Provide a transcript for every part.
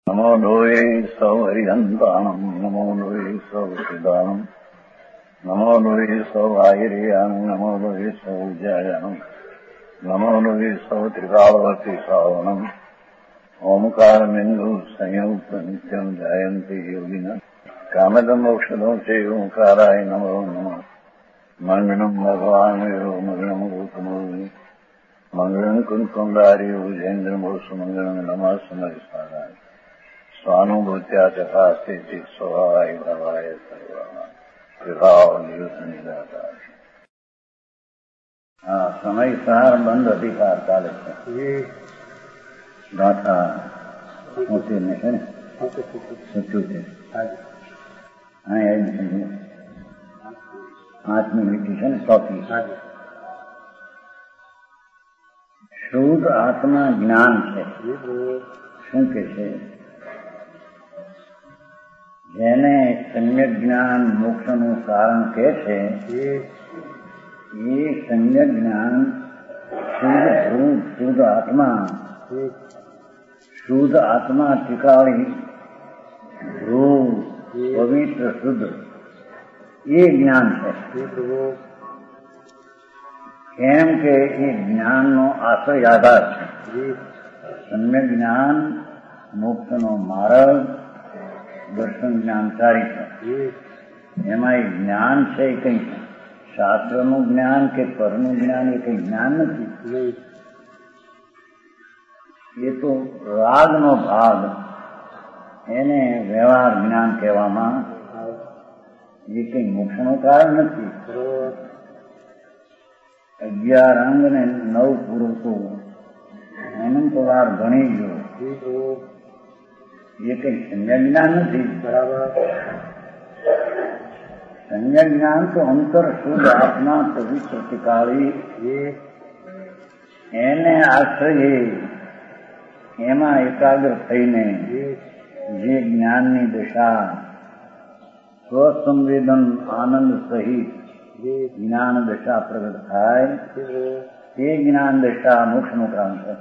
નમો લોહે સૌ હરિહંતાણમ નમો લોહે સૌ સિદ્ધાણમ નમો લોહે સૌ આયર્યાણમ નમો લોહે સૌ જયાણમ નમો લોહે સૌ ત્રિકાળવતી શ્રાવણમ ઓમકારમિંદુ સંયુક્ત નિત્યમ જયંતિ યોગિના કામદમ મોક્ષદો છે ઓંકારાય નમો નમઃ મંગળમ ભગવાન વિરો મંગળમ ગૌતમોની મંગળમ કુંકુંડાર્યો જૈન્દ્રમોષ મંગળમ નમઃ સમરિસારાય સ્વાનુભૂત્યા તથા સ્થિતિ સ્વભાવાય ભાવાય સર્વા વિભાવ નિયુદ્ધ નિરાકાર. હા, સમય સાર બંધ અધિકાર ચાલે છે. ગાથા 80 છે ને, સચ્ચું છે. હા, 8મી મીઠી છે ને, 100. શુદ્ધ આત્મા જ્ઞાન છે. શું કે છે? જેને સમ્યક જ્ઞાન મોક્ષનું કારણ કે છે, એ સમ્યક જ્ઞાન શુદ્ધ ધ્રુવ, શુદ્ધ આત્મા ટીકાળી ધ્રુવ પવિત્ર શુદ્ધ એ જ્ઞાન છે. કેમ કે એ જ્ઞાનનો આશ્રય આધાર છે. સમ્યક જ્ઞાન મોક્ષનો માર્ગ, દર્શન જ્ઞાન ચારી છે. એમાં એ જ્ઞાન છે એ કઈ શાસ્ત્રનું જ્ઞાન કે પરનું જ્ઞાન એ કઈ જ્ઞાન નથી. એ તો રાગનો ભાગ, એને વ્યવહાર જ્ઞાન કહેવામાં. એ કઈ મોક્ષનું કારણ નથી. 11 અંગ ને 9 પુરુષો અનંતવાર ભણી ગયો. એ કઈ સમ્યક જ્ઞાન નથી. બરાબર. સમ્યક જ્ઞાન તો અંતર શુદ્ધ આત્મા પવિત્ર ટીકાળી એને આશ્રયે એમાં એકાગ્ર થઈને જે જ્ઞાનની દશા સ્વસંવેદન આનંદ સહિત જ્ઞાન દશા પ્રગટ થાય તે જ્ઞાન દશા મોક્ષનું કારણ છે.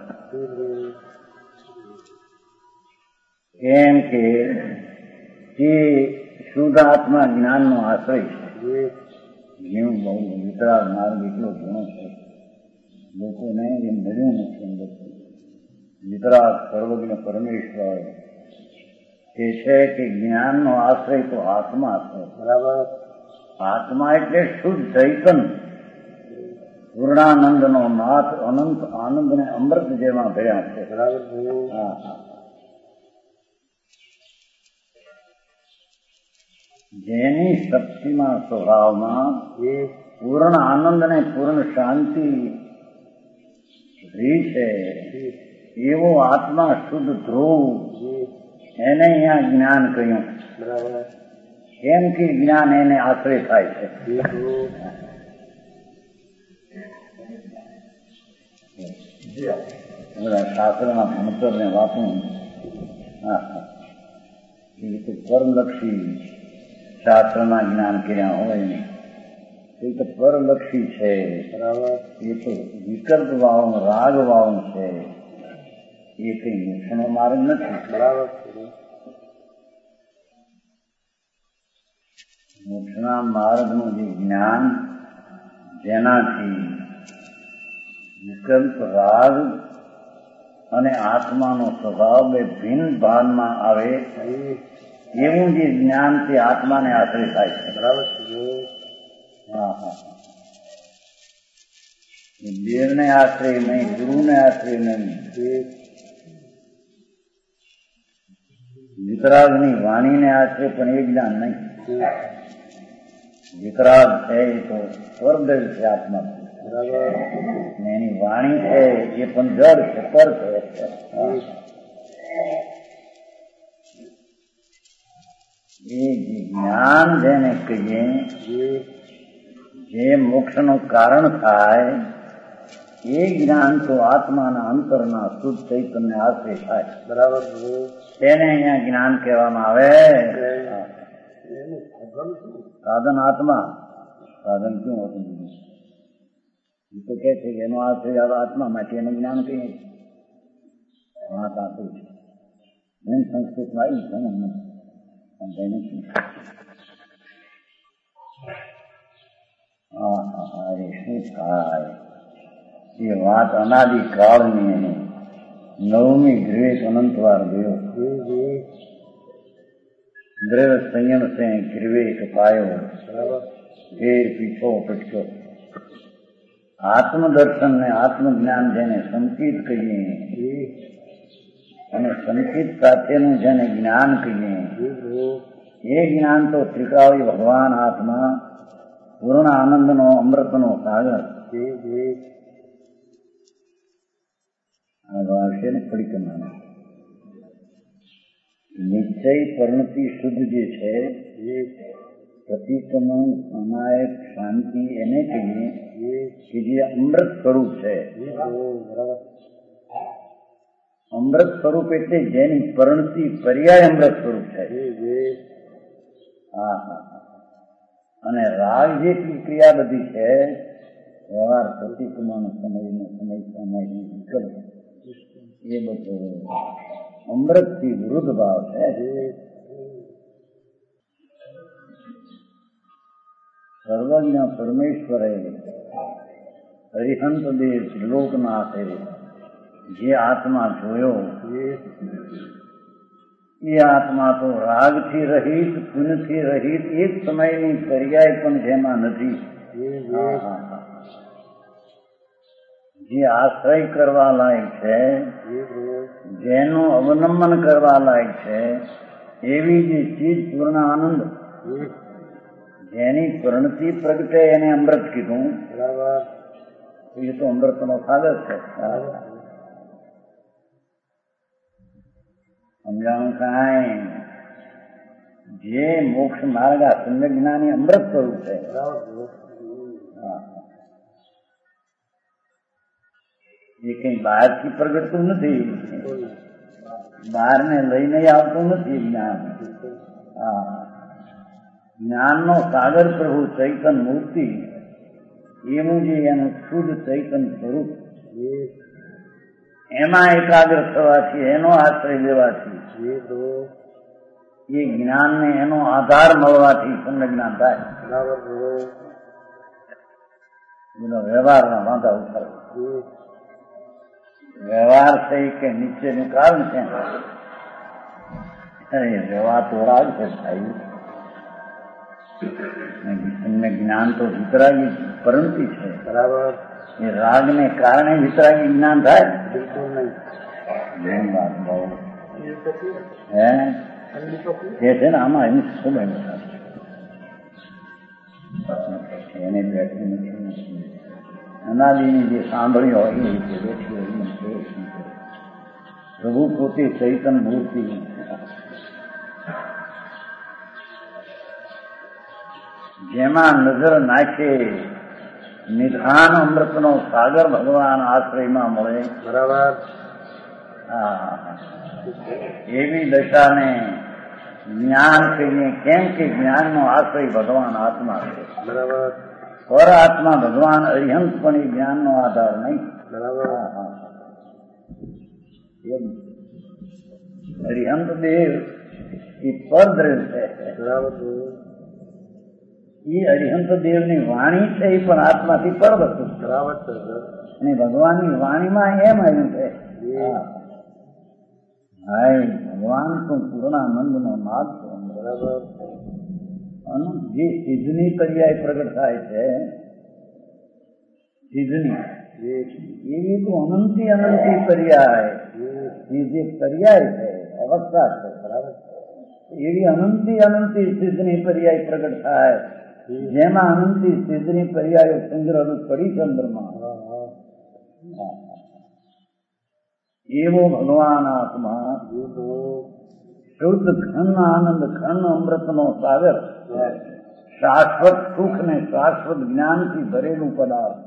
કેમ કે તે શુદ્ધ આત્મા જ્ઞાનનો આશ્રય છે. જેવું બહુ વિતરાગ માર્ગ એટલો ગુણો છે, લોકોને એમ મળ્યું નથી. અંદર વિતરાગ સર્વજ્ઞ પરમેશ્વર તે છે કે જ્ઞાનનો આશ્રય તો આત્મા છે. બરાબર. આત્મા એટલે શુદ્ધ ચૈતન, પૂર્ણાનંદનો નાથ, અનંત આનંદ ને અમૃત જેમાં ભર્યા છે. બરાબર. હા. જેની શક્તિમાં સ્વભાવમાં પૂર્ણ આનંદ ને પૂર્ણ શાંતિ રહી છે, એવો આત્મા શુદ્ધ ધ્રુવ, એને અહીંયા જ્ઞાન કહ્યું. બરાબર. કેમ કે જ્ઞાન એને આશ્રય થાય છે. શાસ્ત્રના ભણતરને વાપરું પરલક્ષી શાસ્ત્રના જ્ઞાન કર્યા હોય એ તો પરલક્ષી છે. બરાબર. એ તો વિકલ્પ વાવન, રાગ વાવન છે. એ કઈ મોક્ષનો માર્ગ નથી. બરાબર. મોક્ષના માર્ગનું જે જ્ઞાન, જેનાથી વિકલ્પ, રાગ અને આત્માનો સ્વભાવ બે ભિન્ન ભાનમાં આવે, એવું જે જ્ઞાન તે આત્માને આશ્રય થાય છે. બરાબર. હા. દેવને આશ્રય નહીં, ગુરુને આશ્રય નહીં. વિતરાગની વાણીને આશ્રય પણ એ જ્ઞાન નહીં. વિતરાગ છે એ તો સ્વર્ગદેવ છે આત્મા. બરાબર. એની વાણી છે એ પણ જળ છે, પર છે. એ જ્ઞાન જેને કહીએ, જે મોક્ષનું કારણ થાય, એ જ્ઞાન તો આત્માના અંતરના શુદ્ધ ચૈતન્ય આશ્રય થાય. બરાબર. તેને અહીંયા જ્ઞાન કહેવામાં આવે. સાધન આત્મા, સાધન શું હોતું? એ તો કે છે કે એનો આશ્રય આત્મા માટે એનું જ્ઞાન કહીએ. વાત આપે છે. એમ સંસ્કૃતમાં આવી છે ને સમજાય નથી. એ શું થાય? એ વાત અનાદિકાળની નવમી ગ્રેક અનંતવાર ગયો. દ્રવ સંયમ સે ગ્રીવેક પાયો ફેર પીછો પટક્યો. આત્મદર્શન ને આત્મજ્ઞાન જેને સંચિત કહીએ અને સંચિત સાથેનું જેને જ્ઞાન કહીએ એ જ્ઞાન તો ત્રિકાળી ભગવાન આત્મા પૂર્ણ આનંદનો અમૃતનો સાગર આવશે ને પરિક્રમા. નિશ્ચય પરિણતિ શુદ્ધ જે છે એ પ્રતિક્રમણ અનાયક શાંતિ એને કહીએ કે જે અમૃત સ્વરૂપ છે. અમૃત સ્વરૂપ એટલે જેની પરિણતિ પર્યાય અમૃત સ્વરૂપ છે. અને રાગ જેટલી ક્રિયા બધી છે વ્યવહાર પ્રતિક્રમણ સમય વિકલ્પ એ બધું અમૃતથી વિરુદ્ધ ભાવ છે. સર્વજ્ઞ પરમેશ્વરે હરિહંત દેવ ત્રિલોકનાથે જે આત્મા જોયો એ આત્મા તો રાગથી રહિત પુણ્યથી રહિત એક સમયની પર્યાય પણ જેમાં નથી. જે આશ્રય કરવા લાયક છે, જેનું અવલંબન કરવા લાયક છે એવી જે ચીજ પૂર્ણ આનંદ જેની પરિણતિ પ્રગટે એને અમૃત કીધું. એ તો અમૃતનો સાગર છે. સમજાણું કાંઈ? જે મોક્ષ માર્ગ આ સમ્યક જ્ઞાની અમૃત સ્વરૂપ છે. એ કઈ બહારથી પ્રગટતું નથી, બહારને લઈને આવતું નથી જ્ઞાન. જ્ઞાનનો સાગર પ્રભુ ચૈતન મૂર્તિ એનું જે એનું શુદ્ધ ચૈતન સ્વરૂપ એમાં એકાગ્ર થવાથી એનો આશ્રય લેવાથી એ જ્ઞાનને એનો આધાર મળવાથી તમને જ્ઞાન થાય. બધા વ્યવહારના વાંધા ઉઠાવે. વ્યવહાર છે કે નીચેનું કારણ છે. વ્યવહાર તો રાગ છે ભાઈ. જ્ઞાન તો વિતરાગી પરિણતિ છે. બરાબર. એ રાગને કારણે વિતરાગી જ્ઞાન થાય? બિલકુલ નહીં. વાત બહુ હે છે ને આમાં એની શું એને બેઠી નથી. અનાદિની જે સાંભળી હોય એ રીતે બેઠી હોય. પ્રભુ પોતે ચૈતન મૂર્તિ જેમાં નજર નાખે નિધાન અમૃતનો સાગર ભગવાન આશ્રયમાં મળે. બરાબર. એવી દશાને જ્ઞાન કહીએ. કેમ કે જ્ઞાનનો આશ્રય ભગવાન આત્મા છે. બરાબર. પર આત્મા ભગવાન અરિહંત પણ એ જ્ઞાનનો આધાર નહીં. બરાબર. અરિહંત દેવ એ પરદ્રવ છે. બરાબર. એ અરિહંત દેવની વાણી છે એ પણ આત્માથી પર વસ્તુ. બરાબર. અને ભગવાનની વાણીમાં એમ આવ્યું છે ભગવાન તો પૂર્ણાનંદનો નાદ છે. બરાબર. જે સિદ્ધની પર્યાય પ્રગટ થાય છે સિદ્ધની એવી તો અનંતી અનંતી પર્યાય એ જે પર્યાય છે અવસ્થા છે. બરાબર. એવી અનંતી અનંતી સિદ્ધની પર્યાય પ્રગટ થાય જેમાં અનંતી સિદ્ધની પર્યાયો ચંદ્રરૂપ પડી ચંદ્રમાં એવો ભગવાન આત્મા શુદ્ધ ઘન આનંદ ઘન અમૃતનો સાગર શાશ્વત સુખ ને શાશ્વત જ્ઞાનથી ભરેલું પદાર્થ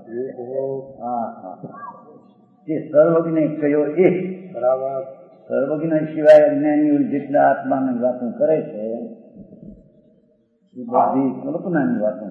જે સર્વજ્ઞ કયો એ. બરાબર. સર્વજ્ઞ સિવાય અજ્ઞાનીઓ જેટલા આત્માની વાતો કરે છે એ બધી કલ્પનાની વાતો.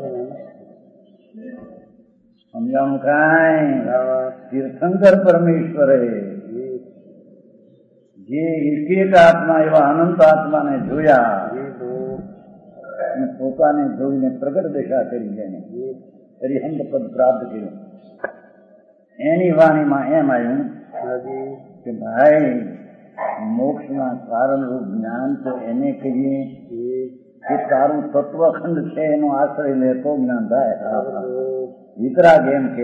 સમજાણું કાંઈ? તીર્થંકર પરમેશ્વરે જે એક આત્મા એવા અનંત આત્માને જોયા અને પોતાને જોઈને પ્રગટ દશા કરી જેને અરિહંત પદ પ્રાપ્ત કર્યું, એની વાણીમાં એમ આવ્યું કે ભાઈ મોક્ષના કારણરૂપ જ્ઞાન તો એને કહીએ કે તારું તત્વખંડ છે એનો આશ્રય લે તો જ્ઞાન થાય. વિતરાગ એમ કે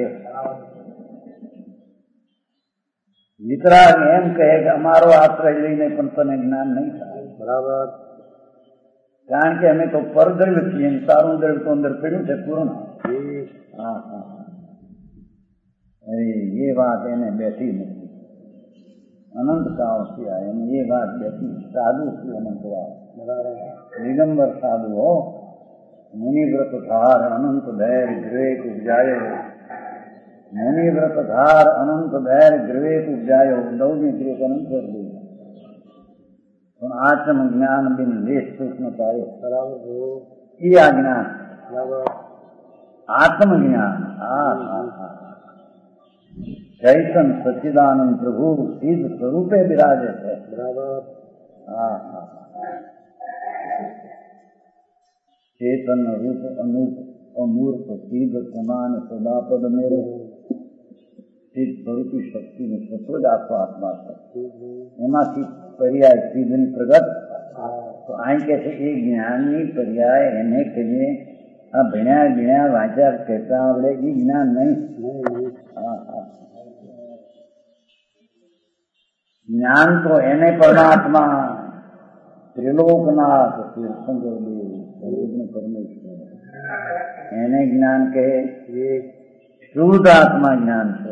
વિતરાગ એમ કહે કે અમારો આશ્રય લઈને પણ તને જ્ઞાન નહીં થાય. બરાબર. કારણ કે અમે તો પરદ્રવ્ય છીએ, તારું દ્રવ્ય તો અંદર પડ્યું છે પૂર્ણ. હા હા, અરે એ વાત એને બેઠી નથી. અનંત કાળથી આ એને એ વાત બેઠી. સાધુ છું અનંત વાર, દિગંબર સાધુ હો. મુનિવ્રત ધાર અનંત ધૈર ગ્રેક ઉપજાયો, મુનિવ્રત ધાર અનંત ધૈર ગ્રેક ઉપજાયો. દૌની ગ્રેક અનંત કરી દીધું પણ આત્મ જ્ઞાન બિન લેશ સૂક્ષ્મ પાયો. બરાબર. એ આ જ્ઞાન આત્મ જ્ઞાન. ચૈતન સચ્ચિદાનંદ પ્રભુ સિદ્ધ સ્વરૂપે બિરાજે છે. બરાબર. ચેતન રૂપ અનુપ અમૂર્ત સિદ્ધ સમાન સદાપદ મેરો સિદ્ધ સ્વરૂપી શક્તિને સત્વ જ આખો આત્મા છે. એમાંથી પર્યાય સિદ્ધની પ્રગટ. તો અહીં કે છે એ જ્ઞાનની પર્યાય એને કહીએ આ ભણ્યા ગણ્યા વાંચ્યા કહેતા આવડે એ જ્ઞાન નહીં. જ્ઞાન તો એને પરમાત્મા ત્રિલોકનાથ તીર્થંકર પરમેશ્વર એને જ્ઞાન કહે. શુદ્ધ આત્મા જ્ઞાન છે.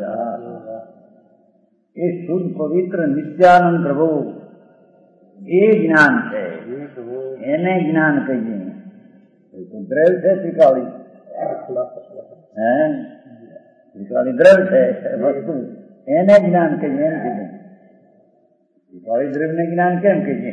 એ શુદ્ધ પવિત્ર નિત્યાનંદ પ્રભુ એ જ્ઞાન છે. એને જ્ઞાન કહીએ. દ્રવ્ય છે ત્રિકાળી, ત્રિકાળી દ્રવ્ય છે વસ્તુ, એને જ્ઞાન કહીએ. એમ કીધું ત્રિકાળી દ્રવ્યને જ્ઞાન કેમ કહીએ?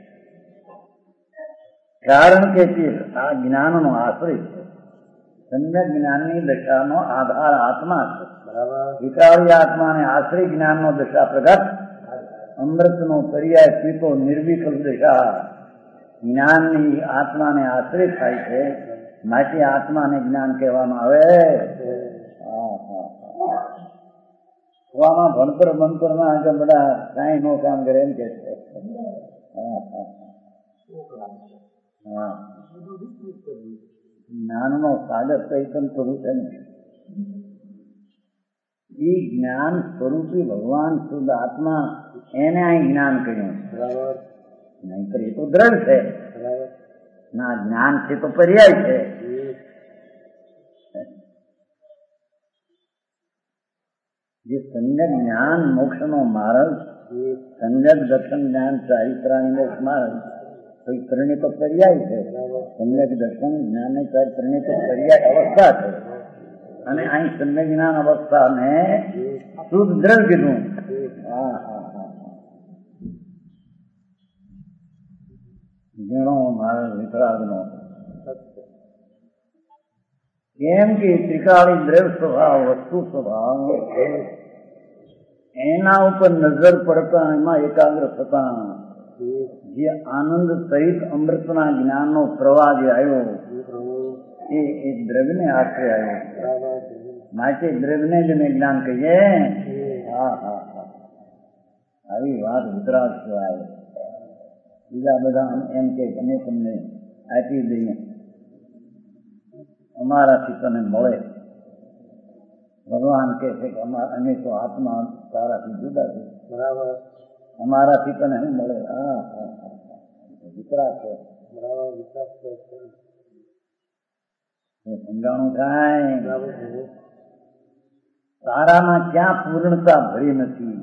કારણ કે આ જ્ઞાનનો આશ્રય છે. સમ્યક જ્ઞાનની દશાનો આધાર આત્મા છે. વિકારી આત્માને આશ્રય જ્ઞાનનો દશા પ્રગટ. અમૃતનો પર્યાય પીતો નિર્વિકલ્પ દશા જ્ઞાનની આત્માને આશ્રય થાય છે. માટે આત્માને જ્ઞાન કહેવામાં આવે. આમાં ભણતર બંતરના કે બધા કાંઈ નો કામ કરે એમ કે છે. જ્ઞાનનો સાગર ચૈતન પ્રભુ છે ને એ જ્ઞાન સ્વરૂપી ભગવાન શુદ્ધ આત્મા એને અહીં જ્ઞાન કહ્યું. નહીતર એ તો દ્રઢ છે ના. જ્ઞાન છે તો પર્યાય છે. જે સમ્યક જ્ઞાન મોક્ષનો માર્ગ, સમ્યક દર્શન જ્ઞાન ચારિત્રાની મોક્ષ માર્ગ તો એ ત્રણેય તો પર્યાય છે. સમ્યક દર્શન જ્ઞાન ત્રણેય તો પર્યાય અવસ્થા છે. અને અહીં સમ્યક જ્ઞાન અવસ્થાને શુદ્ધ દ્રઢ કીધું. જેનો માર્ગ વિતરાગનો કેમ કે ત્રિકાળી દ્રવ્ય સ્વભાવ વસ્તુ સ્વભાવ એના ઉપર નજર પડતા એમાં એકાગ્ર થતા જે આનંદ સહિત અમૃતના જ્ઞાનનો પ્રવાહ જે આવ્યો એ દ્રવ્યને આશ્રય આવ્યો. માટે દ્રવ્યને જ મેં જ્ઞાન કહીએ. આવી વાત વિતરાગ સિવાય બીજા બધા એમ કે અમે તમને આપી દઈએ, અમારાથી તને મળે. ભગવાન કહે છે કે અમે તો આત્મા તારાથી જુદા છે. બરાબર. અમારાથી તને શું મળે? વિતરાગ છે. બરાબર. વિતરાગ છે. સમજાણું થાય. તારામાં ક્યાં પૂર્ણતા ભરી નથી.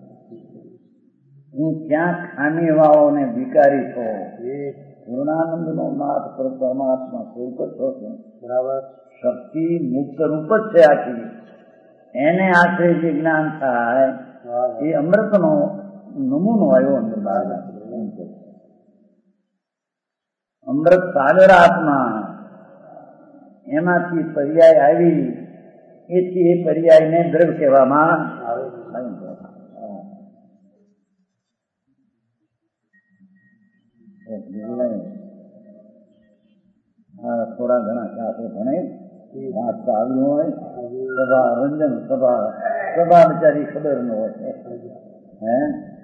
હું ક્યાં ખામી વાળો ને વિકારી છો. પૂર્ણાનંદ નો નાથ પર પરમાત્મા સ્વરૂપ જ છો. બરાબર. શક્તિ મુક્ત રૂપ જ છે આખી. એને આશ્રય જે જ્ઞાન થાય એ અમૃતનો નમૂનો આવ્યો અંદર બહાર. અમૃત સાગર આત્મા એમાંથી પર્યાય આવી. એથી એ પર્યાયને દ્રવ્ય કહેવામાં આવે. થોડા ઘણા શાસ્ત્રો ભણે વાંચતા આવ્યું હોય, સભા રંજન સભા બિચારી ખબર ન હોય. હે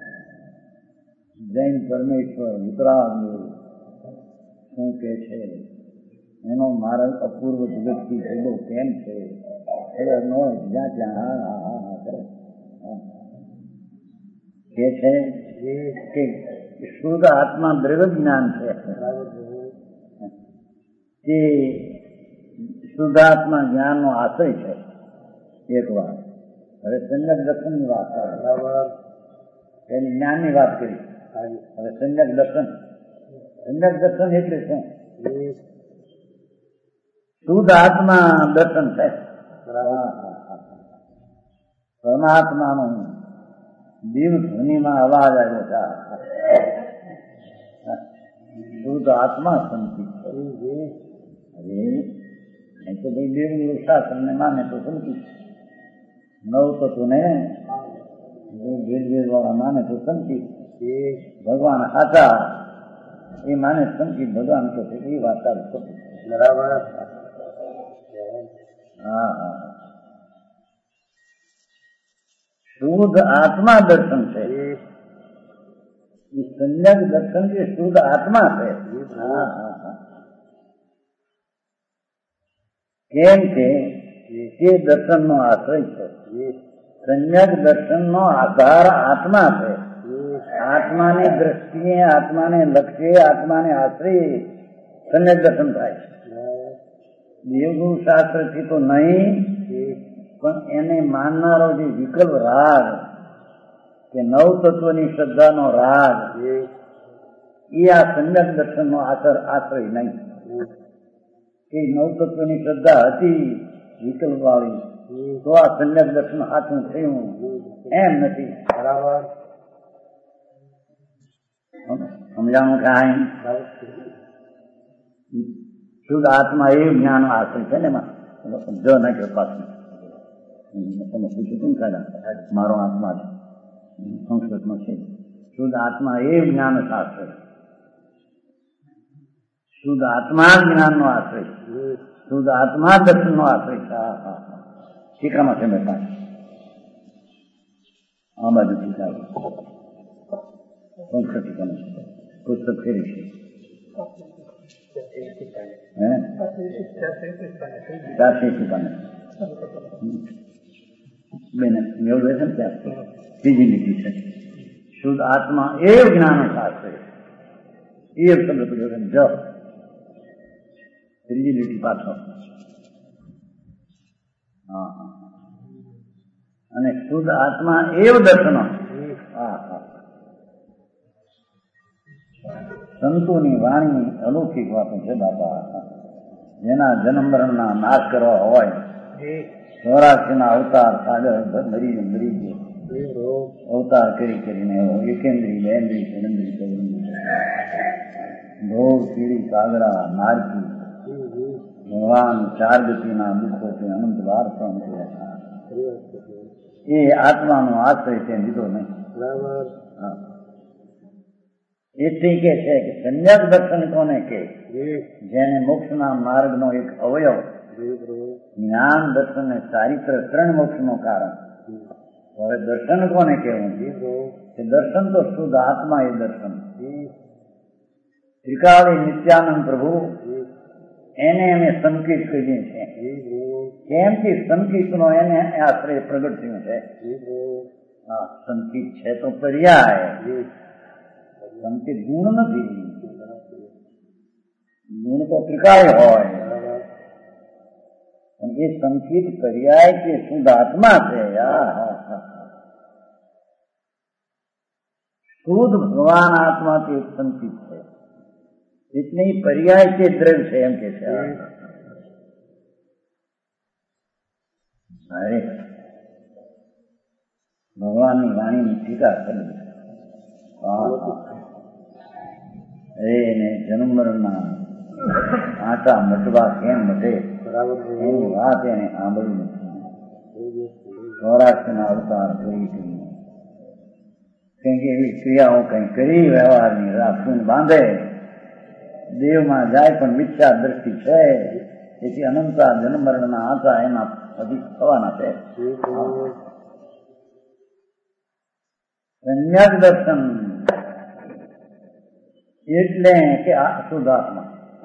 જૈન પરમેશ્વર વિતરાગ શું કે છે, એનો માર્ગ અપૂર્વ જગતથી ભેગો કેમ છે ખબર ન હોય. જ્યાં ત્યાં હા હા હા કરે કે છે કે શુદ્ધ આત્મા દ્રવ્ય જ્ઞાન છે. તે શુદ્ધાત્મા જ્ઞાનનો આશ્રય છે. એક વાત. હવે સંજ્ઞક દર્શનની વાત આવે. એની જ્ઞાનની વાત કરી. હવે સંજ્ઞક દર્શન. સંજ્ઞક દર્શન એટલે શું? શુદ્ધ આત્મા દર્શન છે. પરમાત્માનો દિવ ધ્વનિમાં અવાજ આવ્યો છે. શુદ્ધ આત્મા સંકિત છે. હવે તો ભાઈ દેવનું શાસનને માને તો સંકિત, નવ તત્વને વેદ વાળા માને તો સંકિત, ભગવાન સાચા એ માને સંકિત, ભગવાન તો એ વાત બરાબર. હા હા, શુદ્ધ આત્મા દર્શન છે. એ સંજ્ઞક દર્શન એ શુદ્ધ આત્મા છે. હા હા હા. કેમ કે તે દર્શનનો આશ્રય છે. સંજ્ઞક દર્શનનો આધાર આત્મા છે. આત્માની દ્રષ્ટિએ, આત્માને લક્ષ્ય, આત્માને આશ્રય સંજ્ઞક દર્શન થાય છે. દેવગુરુ શાસ્ત્રથી તો નહીં, પણ એને માનનારો જે વિકલ્પ રાગ કે નવ તત્વની શ્રદ્ધાનો રાગ એ આ સંજ્ઞક દર્શનનો આશ્રય નહીં. એ નવ તત્વની શ્રદ્ધા હતી વિકલ્પ વાળી, તો આ સંજ્ઞક દર્શન હાથું થયું એમ નથી. બરાબર સમજાણું કાંઈ? શુદ્ધ આત્મા એ જ્ઞાન આશ્રય છે ને. એમાં જ નાખ્યો પાછું. તમે પૂછ્યું તું કાઢા મારો આત્મા છે, સંસ્કૃતમાં છે. શુદ્ધ આત્મા એ જ્ઞાન આશ્રય. શુદ્ધ આત્મા જ્ઞાનનો આશ્રય, શુદ્ધ આત્મા દર્શનનો આશ્રય. હા હા હા. ટીકામાં છે મેં પાછું આ બાજુ ટીકા સંસ્કૃત ટીકામાં પુસ્તક ફેરી છે. ત્રીજી લીટી છે શુદ્ધ આત્મા એ જ્ઞાન શાસ્ત્ર. એ શબ્દ પડ્યો જ. ત્રીજી લીટી પાછો. હા હા. અને શુદ્ધ આત્મા એવ દર્શનો. હા હા. સંતોની વાણી અલૌકિક વાતો છે બાપા. જેના જન્મ મરણના નાશ કરવા હોય, 84ના અવતાર સાગર મરી ગયો અવતાર કરીને એકેન્દ્રી, બેન્દ્રી, ચરંદ્રી, ચૌરંદ્રી, ઢોર, કીડી, કાગડા, નારકી ભગવાન ચાર ગતિના દુઃખોથી અનંત વાર પણ કર્યા. એ આત્માનો આશ્રય તે લીધો નહીં. હા. એથી કે છે કે સંજ્ઞક દર્શન કોને કે? જેને મોક્ષના માર્ગનો એક અવયવ જ્ઞાન, દર્શન અને ચારિત્ર ત્રણ મોક્ષનું કારણ. હવે દર્શન કોને કહેવું? કે દર્શન તો શુદ્ધ આત્મા એ દર્શન. ત્રિકાળી નિત્યાનંદ પ્રભુ એને અમે સંકિત કહીએ છીએ. કેમ કે સંકિતનો એને આશ્રય પ્રગટ થયું છે. હા, સંકિત છે તો પર્યાય, સંકિત ગુણ નથી. ગુણ તો ત્રિકાળ હોય, પણ એ સંકિત પર્યાય કે શુદ્ધ આત્મા છે. શુદ્ધ ભગવાન આત્મા તે સંકિત છે. એટલે પર્યાય કે દ્રવ્ય છે એમ કે છે. અરે ભગવાનની વાણીની ટીકા કરી. એને જન્મ મરણના આટા મટવા કેમ મટે એની વાત એને સાંભળી નથી. સૌરાષ્ટ્રના અવતાર કરી કંઈક એવી ક્રિયાઓ કંઈ કરી વ્યવહારની રાખીને બાંધે દેવમાં જાય પણ મિથ્યા દ્રષ્ટિ છે, તેથી અનંતા જન્મ મરણના આંચા એના અધિક થવાના છે. સંયક દર્શન એટલે કે આ શુદ્ધાત્મા.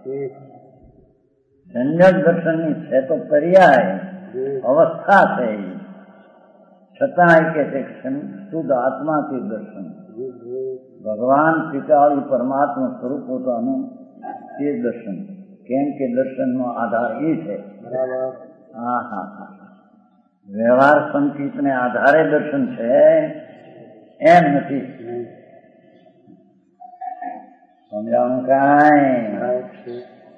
સંયક દર્શનની છે તો પર્યાય અવસ્થા છે, છતાં કે છે શુદ્ધ આત્માથી દર્શન. ભગવાન પિતાળી પરમાત્મા સ્વરૂપ પોતાનું તે દર્શન. કેમ કે દર્શનનો આધાર એ છે. વ્યવહાર સંકેતને આધારે દર્શન છે એમ નથી. સમજાવું કાંઈ?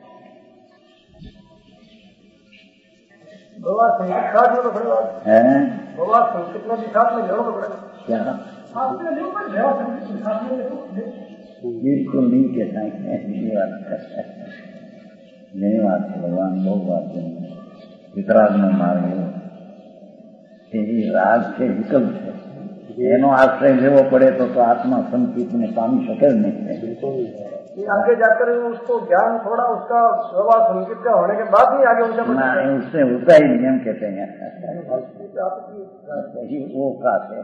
બિલકુલ નહીં કે બીજી વાત ઘણી વાત છે. ભગવાન બહુ વાત છે. વિતરાગનો માર્ગ એ રાગ છે, વિકલ્પ છે, એનો આશ્રય લેવો પડે તો આત્મા સંકેતને પામી શકે જ नहीं. आगे जाकर उसको ज्ञान थोड़ा उसका व्यवहार संकेत का होने के बाद ही आगे उससे होता ही नहीं, हम कहते हैं वो का है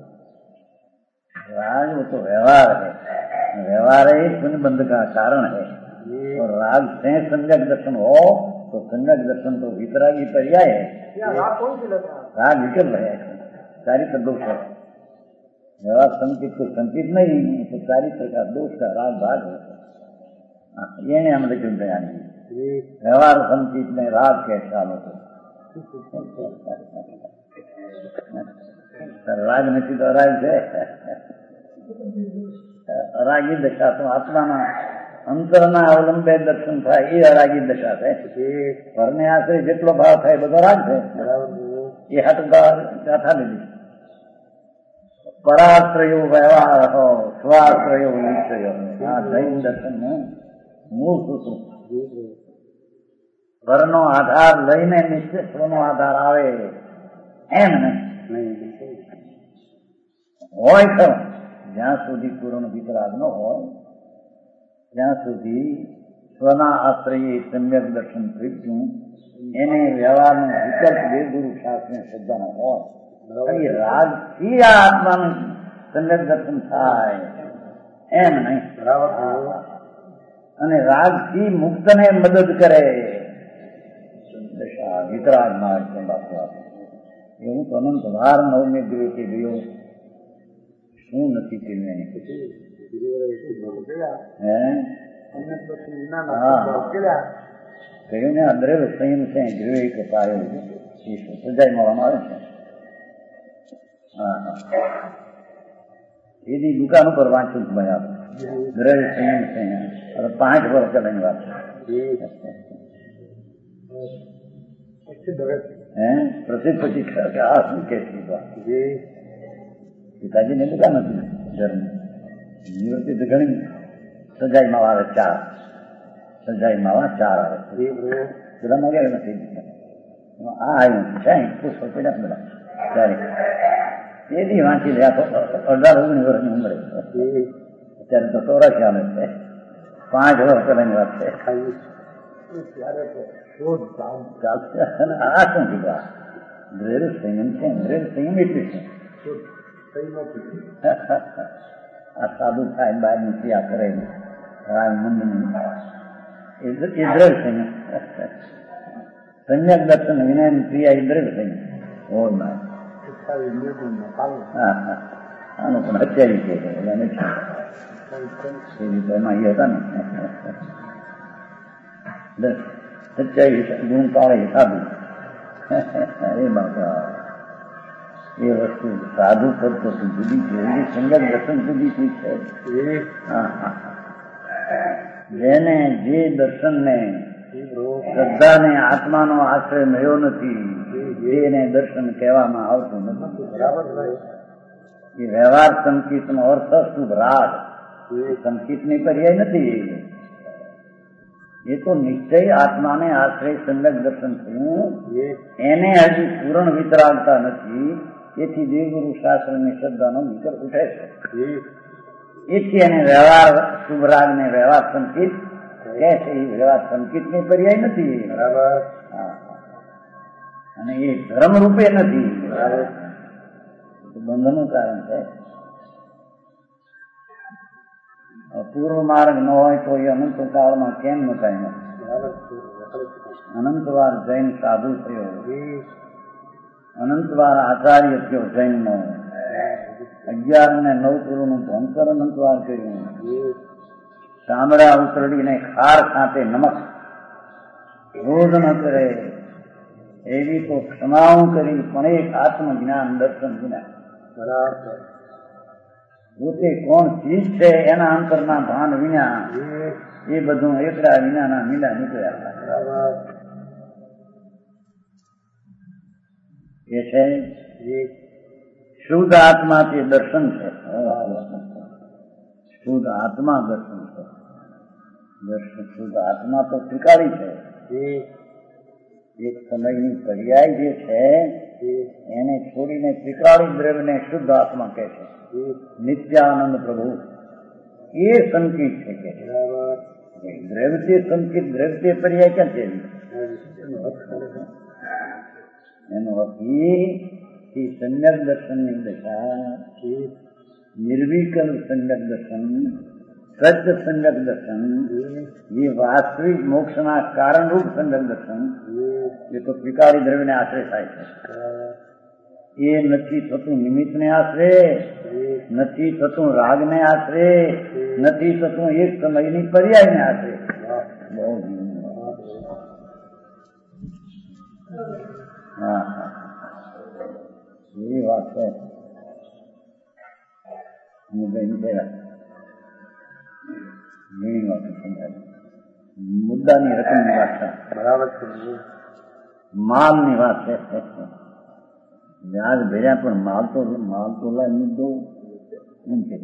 राग. वो तो व्यवहार है, व्यवहार ही सुनबंध का कारण है. और राग से संजक दर्शन हो तो संजक दर्शन तो वितरागी पर्याय है. राग कौन सी लगा? राग विकल्प है, चारित्र दोष है. व्यवहार संकेत को संकेत नहीं तो चारित्र का दोष का राग भाग है. ये नहीं हम लेकिन बयान व्यवहार संकेत में राग के ख्यालों को राग નથી તો રાગ છે. અરાગી દશા તો આત્માના અંતરના અવલંબે દર્શન થાય એ અરાગી દશા છે. ઘરને આશરે જેટલો ભાવ થાય બધો રાગ છે. એ હાથ ગાથા લીધી. પરાશ્રયો વ્યવહાર હો, સ્વાશ્રયો નિશ્ચયો. આ જૈન દર્શનનું મૂળ સૂત્ર. ઘરનો આધાર લઈને નિશ્ચયનો આધાર આવે એમ નહીં હોય તો જ્યાં સુધી પૂર્ણ વિતરાગ ન હોય ત્યાં સુધી સ્વના આશ્રયે સમ્યક દર્શન થયું. એને વ્યવહારનો વિકલ્પ દેવગુરુ શાસ્ત્ર શ્રદ્ધાનો હોય એ રાગથી આ આત્માનું સમ્યક દર્શન થાય એમ નહીં. અને રાગથી મુક્તને મદદ કરે દશા વિતરાગ માર્ગ. એવું તો અનંત વાર નવમે ગ્રહથી ગયો શું નથી તેને કહ્યું ને અંદરે સંયમ છે ગૃહ કપાયો સજાઈ મળવામાં આવે છે. એની દુકાન ઉપર વાંચું બન્યા ગ્રહ સંયમ છે. 5 વર્ષ ચલાની વાત પ્રસિદ્ધ પછી આ શું કે પિતાજીની દુકાન હતી ધર્મ નિવૃત્તિ તો ઘણી. સજાઈ માવા આવે 4, સજાઈ માવા 4 આવે. પેલા મગર નથી આ આવ્યું છે પુષ્પ પડ્યા બધા ત્યારે એ બી વાંચી લે. 18-19 વર્ષની ઉંમરે અત્યારે તો 84 ચાલે છે. 5 વર્ષ પહેલાની વાત છે. આ શું કીધું? દ્રેર સંયમ છે. દ્રેર સંયમ એટલું છે આ સાધુ થાય બહાર નીચે આ કરે એ દ્રઢ સંયમ. સંયક દર્શન વિનય ક્રિયા એ દ્રઢ સંયમ હોય ના. આને પણ હત્યારી છે એમાં એ હતા ને સચ્ચાઈ ગુણ કાળે સાધુ. અરે બાપા એ વસ્તુ સાધુ પદ તો જુદી છે, એની સંગત દર્શન જુદી છે. જેને જે દર્શનને શ્રદ્ધાને આત્માનો આશ્રય મળ્યો નથી એને દર્શન કહેવામાં આવતું નથી. બરાબર. એ વ્યવહાર સંકેતનો અર્થ શુભ રાગ સંકેતની પર્યાય નથી. એ તો નિશ્ચય આત્માને આશ્રય સંગત દર્શન થયું. એને હજી પૂર્ણ વિતરાગતા નથી. એથી દેવગુરુ શાસ્ત્રની શ્રદ્ધાનો વિકલ્પ ઉઠે છે. એથી એને વ્યવહાર શુભ રાગ ને વ્યવહાર સંકેત કે છે એ એવા સંકેતની પર્યાય નથી. બરાબર. અને એ ધર્મ રૂપે નથી, બંધનનું કારણ છે. પૂર્વ માર્ગ ન હોય તો એ અનંત કાળમાં કેમ નકાય નથી? અનંતવાર જૈન સાધુ થયો, અનંતવાર આચાર્ય થયો જૈનનો, 11 ને 9 પૂર્વનું ભણતર અનંતવાર કર્યું, ચામડા ઉતરડીને ખાર ખાતે નમક રોજ ન કરે એવી તો ક્ષમાઓ કરી, પણ એક આત્મજ્ઞાન દર્શન વિના. બરાબર. પોતે કોણ ચીજ છે એના અંતરના ભાન વિના એ બધું એકડા વિનાના મીંડા નીકળ્યા. એ છે શુદ્ધ આત્મા તે દર્શન છે. શુદ્ધ આત્મા દર્શન છે. શુદ્ધ આત્મા તો ત્રિકાળી છે. એક સમયની પર્યાય જે છે એને છોડીને ત્રિકાળી દ્રવ્યને શુદ્ધ આત્મા કહે છે. નિત્યાનંદ પ્રભુ એ સંકેત છે કે દ્રવ્ય સંકેત દ્રવ્ય પર્યાય ક્યાં છે? એનો અર્થ એ સમ્યક દર્શનની દશા, નિર્વિકલ્પ સમ્યક દર્શન, સત્ય સમ્યક દર્શન, એ વાસ્તવિક મોક્ષના કારણરૂપ સમ્યક દર્શન એ તો ત્રિકાળી દ્રવ્યને આશ્રય થાય છે. એ નથી થતું નિમિત્તને આશરે, નથી થતું રાગને આશરે, નથી થતું એક સમયની પર્યાયને આશરે. બહુ હા હા એવી વાત છે. હું બેન કહેવાય ઘણી વાત સમજાય. મુદ્દાની રકમની વાત છે. બરાબર છે. માલની વાત છે. વ્યાજ ભર્યા પણ માલ તો લાય મુદ્દો એમ કે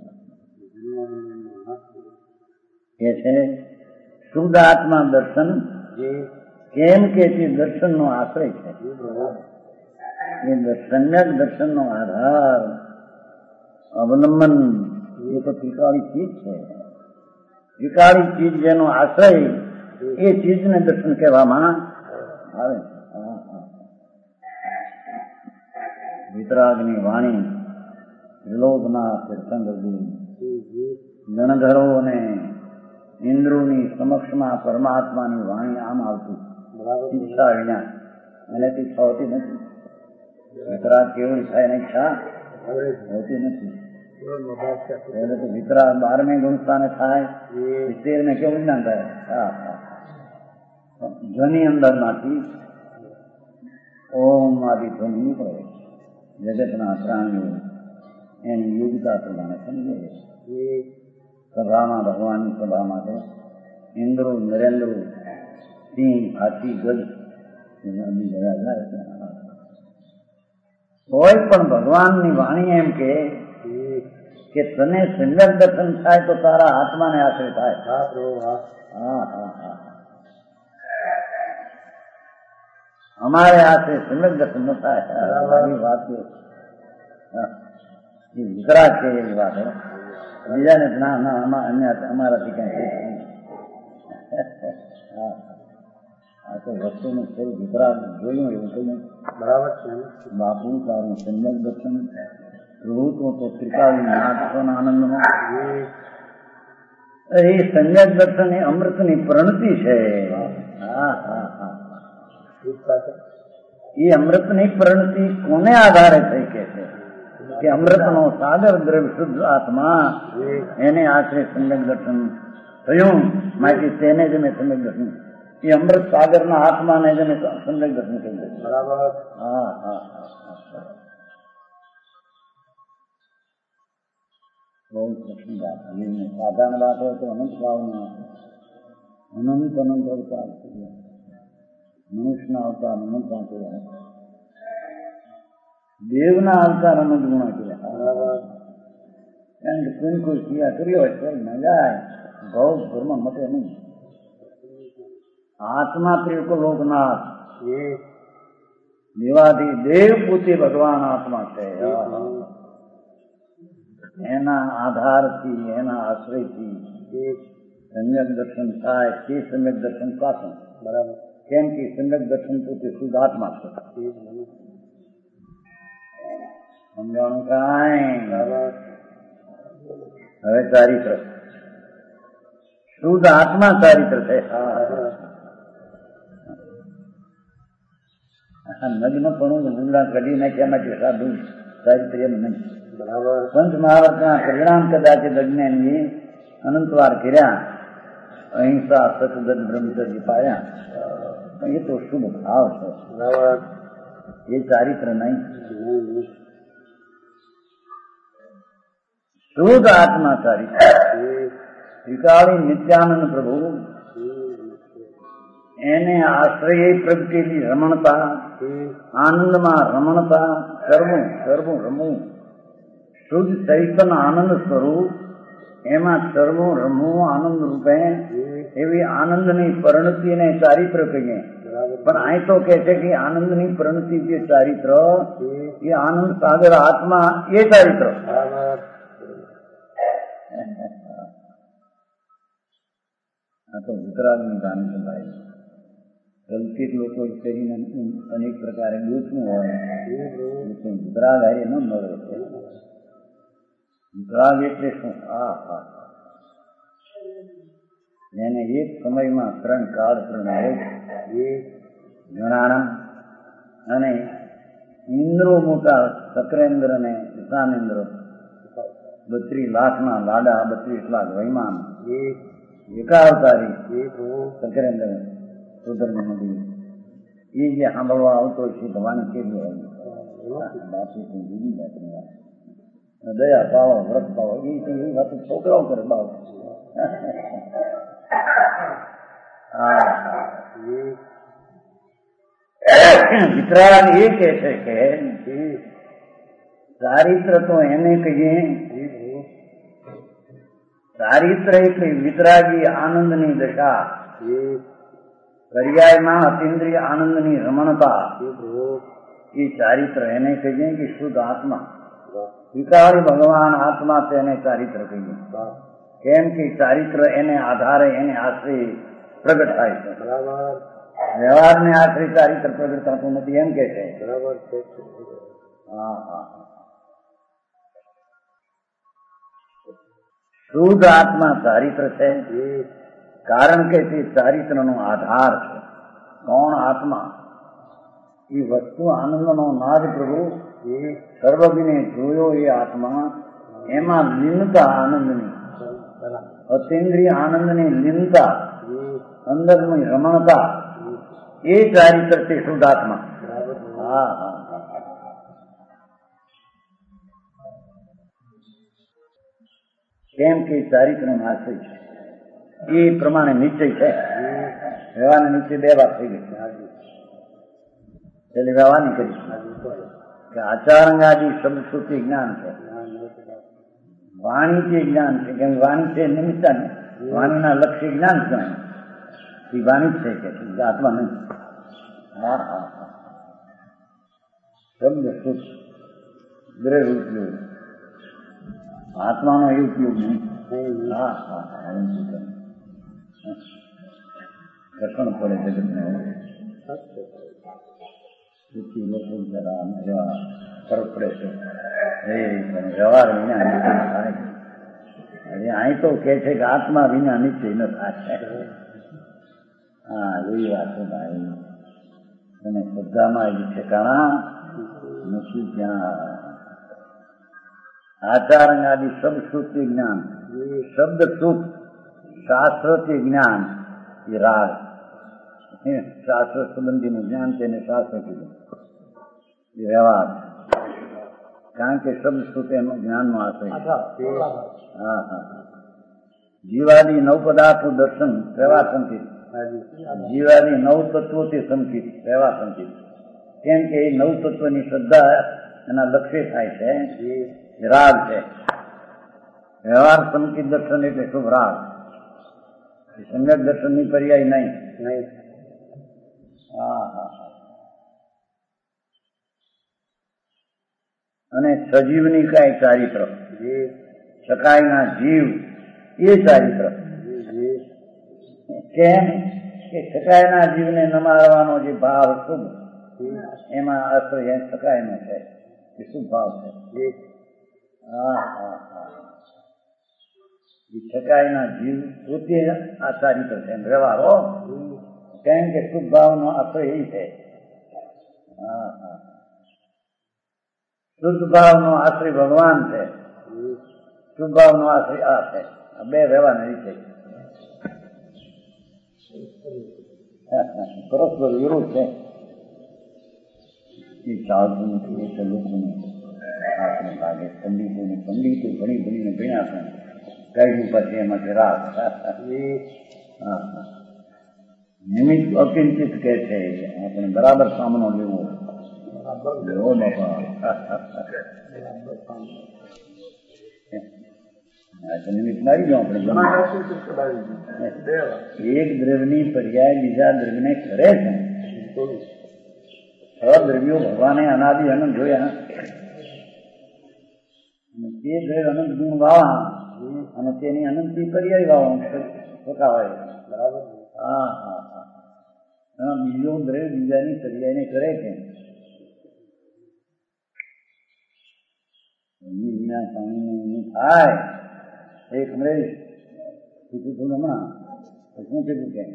છે શુદ્ધ આત્મા દર્શન. કેમ કે તે દર્શનનો આશ્રય છે. એ સમ્યક દર્શનનો આધાર અવલંબન એ તો ત્રિકાળી ચીજ છે. ત્રિકાળી ચીજ જેનો આશ્રય એ ચીજને દર્શન કહેવામાં આવે. વિતરાગની વાણી ત્રિલોકના તીર્થંકરજી ગણધરો અને ઇન્દ્રોની સમક્ષમાં પરમાત્માની વાણી આમ આવતી ઈચ્છા વિના એનાથી થતી નથી. વિતરાગ કેવું થાય એની ઈચ્છા હોતી નથી. એટલે તો વિતરાગ 12મે ગુણસ્થાને થાય, 13ને કેવું જ્ઞાન થાય? ધ્વનિ અંદરમાંથી ઓમ આદિ ધ્વનિ નીકળે. જગતના પ્રાણીઓ એની યોગ્યતા પ્રમાણે સમજે. સભામાં ભગવાનની સભા માટે ઇન્દ્રો, નરેન્દ્રો, સિંહ, હાથી, ગજ બધા જાય. કોઈ પણ ભગવાનની વાણી એમ કે તને સમ્યક દર્શન થાય તો તારા આત્માને આશ્રય થાય. અમારે આશ્રય સમ્યક દર્શન ન થાય. વાત એ વિતરાગ છે એવી વાત. બીજાને ના અમારાથી કઈ આ તો વસ્તુનું થોડું વિતરાગ જોયું એવું કહ્યું. બરાબર છે. બાપુ તારું સમ્યક દર્શન પ્રભુત્વ તો ત્રિકાળી નાથોના આનંદમાં. એ સમ્યક દર્શન એ અમૃતની પ્રણતિ છે. એ અમૃતની પ્રણતિ કોને આધારે થઈ કે અમૃતનો સાગર દ્રવ્ય શુદ્ધ આત્મા એને આશરે સમ્યક દર્શન થયું. માટે તેને જ મેં સમ્યક દર્શન, એ અમૃત સાગરના આત્માને જ મેં સમ્યક દર્શન કહ્યું. બરાબર. બહુ પ્રશ્ન વાત. સાધારણ વાત હોય તો અનંત ભાવના અનંત અવતાર મનુષ્યના અવતાર અનંત કર્યા, દેવના અવતાર અનંત ગુણા કર્યા. કારણ કે કોઈ ક્રિયા કર્યો હોય તો ન જાય, ભવ ધર્મ મતે નહીં. આત્મા ત્રિલોકનાથ દેવાથી દેવ પોતે ભગવાન આત્મા છે. એના આધારથી એના આશ્રયથી સમ્યક દર્શન થાય તે સમ્યક દર્શન પાછું. બરાબર. કેમ કે સમ્યક દર્શન તો તે શુદ્ધ આત્મા છે. સમજાણું કાંઈ? હવે ચારિત્ર શુદ્ધ આત્મા ચારિત્ર છે. નદીમાં પણ ઊંડા કાઢી નાખ્યા માટે સાધુ ચારિત્ર એમ નહીં. બરાબર. પંચ મહાવતના પરિણામ કદાચ અજ્ઞાની અનંતવાર કર્યા, અહિંસા સતદન બ્રહ્મચર્ય પાયા, એ તો શુભ ભાવ છે. બરાબર. એ ચારિત્ર નહીં. શુદ્ધ આત્મા ચારિત્ર. ત્રિકાળી નિત્યાનંદ પ્રભુ એને આશ્રય પ્રગટેલી રમણતા, આનંદમાં રમણતા, સર્વું રમવું, શુદ્ધ ચૈતન્ય આનંદ સ્વરૂપ, એમાં સર્વું રમવું આનંદ રૂપે, એવી આનંદની પરિણતિને ચારિત્ર કહીએ. પણ અહીં તો કે છે કે આનંદની પરિણતિ જે ચારિત્ર, એ આનંદ સાગર આત્મા એ ચારિત્ર. આ તો વિતરાગની વાણી છે ભાઈ. કલ્પિત લોકો કરીને અનેક પ્રકારે દોષનું હોય, વિતરાગ હારે ન મળે. વિતરાગ એટલે શું? એને એક સમયમાં 3 કાળ 3 જણાણા અને ઇન્દ્રો મોટા સક્રેન્દ્ર અને ઈશાનેન્દ્ર 32 લાખના લાડા, 32 લાખ વૈમાન, એકાવતારી સક્રેન્દ્ર સુધર્મ નદી, એ જે સાંભળવા આવતો છે ભવાની કેવી હોય બાપુ જુદી જાતની વાત. દયા પાવો, વ્રત પાવો, એ વાત છોકરાઓ કરે બાવ. વિતરાગ એ કે છે કે ચારિત્ર તો એને કહીએ, ચારિત્ર એટલે વિતરાગી આનંદની દશા, પર્યાયમાં અતિન્દ્રિય આનંદની રમણતા, એ ચારિત્ર એને કહીએ કે શુદ્ધ આત્મા. વિકારી ભગવાન આત્મા તેને ચારિત્ર કહીએ. કેમ કે ચારિત્ર એને આધારે, એને આશ્રય પ્રગટ થાય છે. વ્યવહારને આશ્રય ચારિત્ર પ્રગટ થતું નથી એમ કે છે. બરાબર. શુદ્ધ આત્મા ચારિત્ર છે, કારણ કે તે ચારિત્રનો આધાર છે. કોણ? આત્મા. એ વસ્તુ આનંદનો નાદ પ્રભુ સર્વજ્ઞે જોયો. એ આત્મા, એમાં લીનતા આનંદની, અતિન્દ્રિય આનંદની લીનતા, અંદરની રમણતા, એ ચારિત્ર છે શુદ્ધ આત્મા. કેમ કે ચારિત્ર નો આશ્રય છે. એ પ્રમાણે નિશ્ચય છે. વ્યવહારને નીચે 2 વાત થઈ ગઈ. પેલી વ્યવહારની કરી કે આચારંગાદી શબ્દ શ્રુતિ જ્ઞાન છે, વાણી તે જ્ઞાન છે. કેમ? વાણી છે નિમિત્તા, વાણીના લક્ષ્ય જ્ઞાન ગણાય. એ વાણી જ છે કે આત્મા નહીં. શબ્દ શ્રુત ગ્રહ ઉપયોગ, આત્માનો એ ઉપયોગ નહીં. રક્ષણ પડે જગતને. ફરક પડે છે. વ્યવહાર વિના નિશ્ચય થાય. અહીં તો કે છે કે આત્મા વિના નિશ્ચય ન થાય. એવી વાત છે ભાઈ. અને શ્રદ્ધામાં એવી ઠેકાણા નથી ત્યાં. આચારંગાદી શબ્દ શ્રુતિ જ્ઞાન, શબ્દ શ્રુત શાસ્ત્રથી જ્ઞાન, એ રાગ. શાસ્ત્ર સંબંધીનું જ્ઞાન છે એને શાસ્ત્ર કીધું. એ વ્યવહાર, કારણ કે શબ્દ શ્રુતિ એનું જ્ઞાનનો આશ્રય. જીવાદી 9 પદાર્થનું દર્શન વ્યવહાર સંકિત, જીવાદી 9 તત્વોથી સંકિત, વ્યવહાર સંકિત. કેમ કે એ 9 તત્વની શ્રદ્ધા એના લક્ષ્ય થાય છે. રાગ છે. વ્યવહાર સંકિત દર્શન એટલે શુભ રાગ. સમ્યક દર્શનની પર્યાય નહીં. અને સજીવની કાંઈ ચારિત્ર, સકાયના જીવ, એ ચારિત્ર. કેમ કે છકાયેલા જીવને ન મારવાનો જે ભાવ શુભ એમાં આશ્રય છકાયનો છે એ શુભ ભાવ છે. છકાયના જીવ પોતે આચારિત છે વ્યવહારો, કેમ કે શુભ ભાવનો આશ્રય એ છે. શુદ્ધ ભાવનો આશ્રય ભગવાન છે, શુભ ભાવનો આશ્રય આ છે. આ બે વ્યવહારની રીતે પરસ્પર વિરોધ છે. એ ચાલતું નથી એટલે લોકોને આપણે લાગે પંડિતો ભણી ભણીને ભણ્યા છે, કઈ પછી એમાંથી રાત નિમિત્ત અકિંચિત કે છે. આપણે બરાબર સામનો લેવો નિમિત્ત મારી જાઓ આપણે. એક દ્રવ્યની પર્યાય બીજા દ્રવ્યને કરે છે. છ દ્રવ્યો ભગવાને અનાદિ અનંત જોયા, અને તે દ્રવ્ય અનંત ગુણ વાવા અને તેની અનંતથી પર્યાય વાવા થતા હોય. બરાબર. બીજો દ્રવ્ય બીજાની પર્યાયને કરે છે. વિના પાણી થાય એક મરેશ પૂછું છું હમણાં શું કીધું કે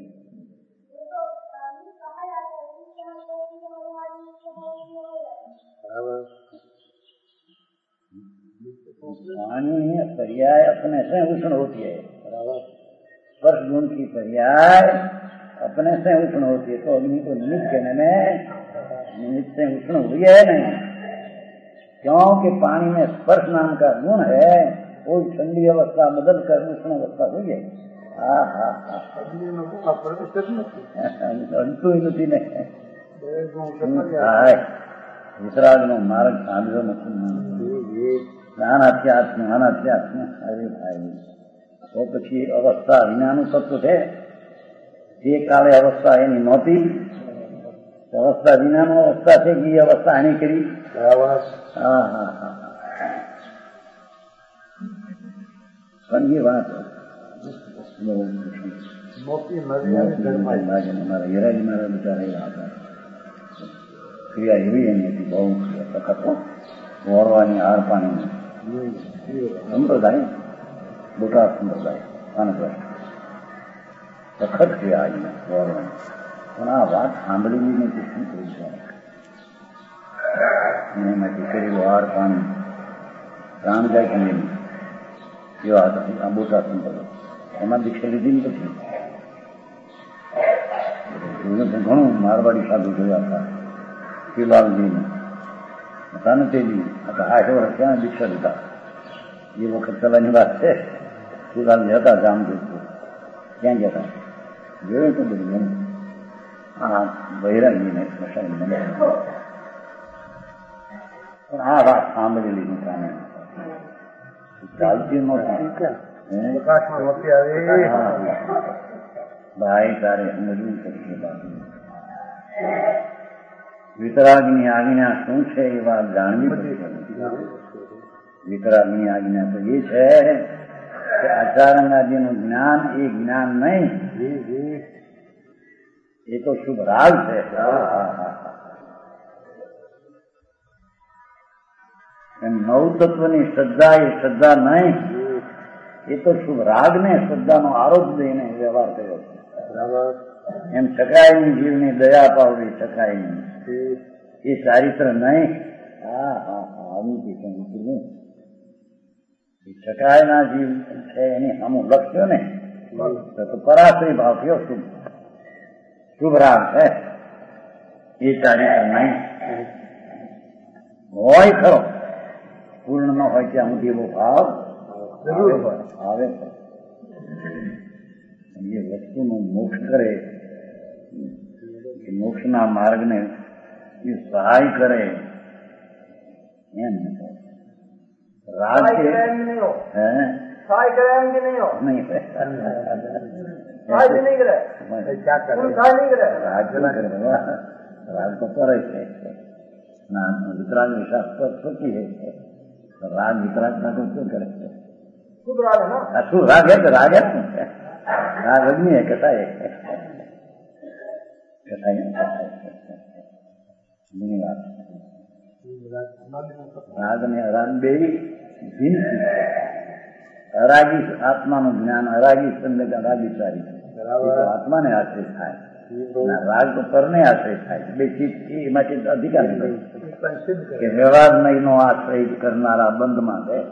पानी पर्याय अपने से उष्ण होती है. स्पर्श गुण की पर्याय अपने से उष्ण होती है. तो अग्नि को निमित्त कहने में निमित्त से उष्ण हुई है नहीं, क्योंकि पानी में स्पर्श नाम का गुण है. वो ठंडी अवस्था बदल कर उष्ण अवस्था हुई है. વિતરાગ નો માર્ગ સાંભળ્યો નથી. અનાધ્યાત્મ અરે ભાઈ, તો પછી અવસ્થા વિનાનું તત્વ છે. જે કાળે અવસ્થા એની નહોતી, અવસ્થા વિનાનું અવસ્થા છે કે એ અવસ્થા એની કરી. પણ એ વાત મારા હિરાજી મારા બિચારા એવા હતા. ક્રિયા એવી એની હતી, બહુ સખત વોરવાની હાર પાણી સંપ્રદાય, મોટા સંપ્રદાય આનંદ સખત ક્રિયા આવી વોરવાની. પણ આ વાત સાંભળેલી નથી. શું કરી જાય એમાંથી કરેલું હાર પાણી રામ જાય કે નહીં એવા હતા. આ મોટા સંપ્રદાય એમાં દીક્ષા લીધી નથી. ઘણું મારવાડી સાધુ જોયા હતા. શિવલાલજીને હતા ને તેજી 8 વર્ષ ત્યાં દીક્ષા લીધા. એ વખત પેલાની વાત છે. શિવલાલજી હતા જામજોધપુર, ક્યાં ગયા હતા જોયું તો બધું. આ બૈરાગીને સ્મશાન બને. પણ આ વાત સાંભળેલી દુકાને ચાલતી નહોતી. ભાઈ તારે સમજવું પડશે. વિતરાગની આજ્ઞા શું છે એ વાત જાણવી પડશે. વિતરાગની આજ્ઞા તો એ છે કે આચારંગાજીનું જ્ઞાન એ જ્ઞાન નહીં, એ તો શુભ રાગ છે. નવ તત્વની શ્રદ્ધા એ શ્રદ્ધા નહીં, એ તો શુભ રાગ ને શ્રદ્ધાનો આરોપ દઈને વ્યવહાર કર્યો છે. એમ છકાયની જીવની દયા પાવવી છકાયની એ ચારિત્ર નહીં. છકાયના જીવ છે એની અમુક લક્ષ્યો ને તો પરાશ્રી ભાવ થયો શુભ રાગ છે. એ ચારિત્ર નહીં. હોય ખરો, પૂર્ણ ન હોય ત્યાં સુધી એવો ભાવ આવે. એ વસ્તુનું મોક્ષ કરે, મોક્ષના માર્ગને એ સહાય કરે એમ. રાગ નહીં રાગ તો કરે છે. વિતરાગ શાસ્ત્ર થતી છે. રાગ વિતરાગ ના તો શું કરે છે? શું રાગ હે? રાગ હે રાગ અગ્નિ है कसाय રાગ ને અરાગ બે ભિન્ન અરાગી આત્માનું જ્ઞાન અરાગી સંદર્ભ અરાગી સારી આત્માને આશ્રિત થાય રાગ તો પરને આશ્રિત થાય બે ચીજ એમાંથી અધિકાર કે વ્યવહારમયનો આશ્રય કરનારા બંધમાં છે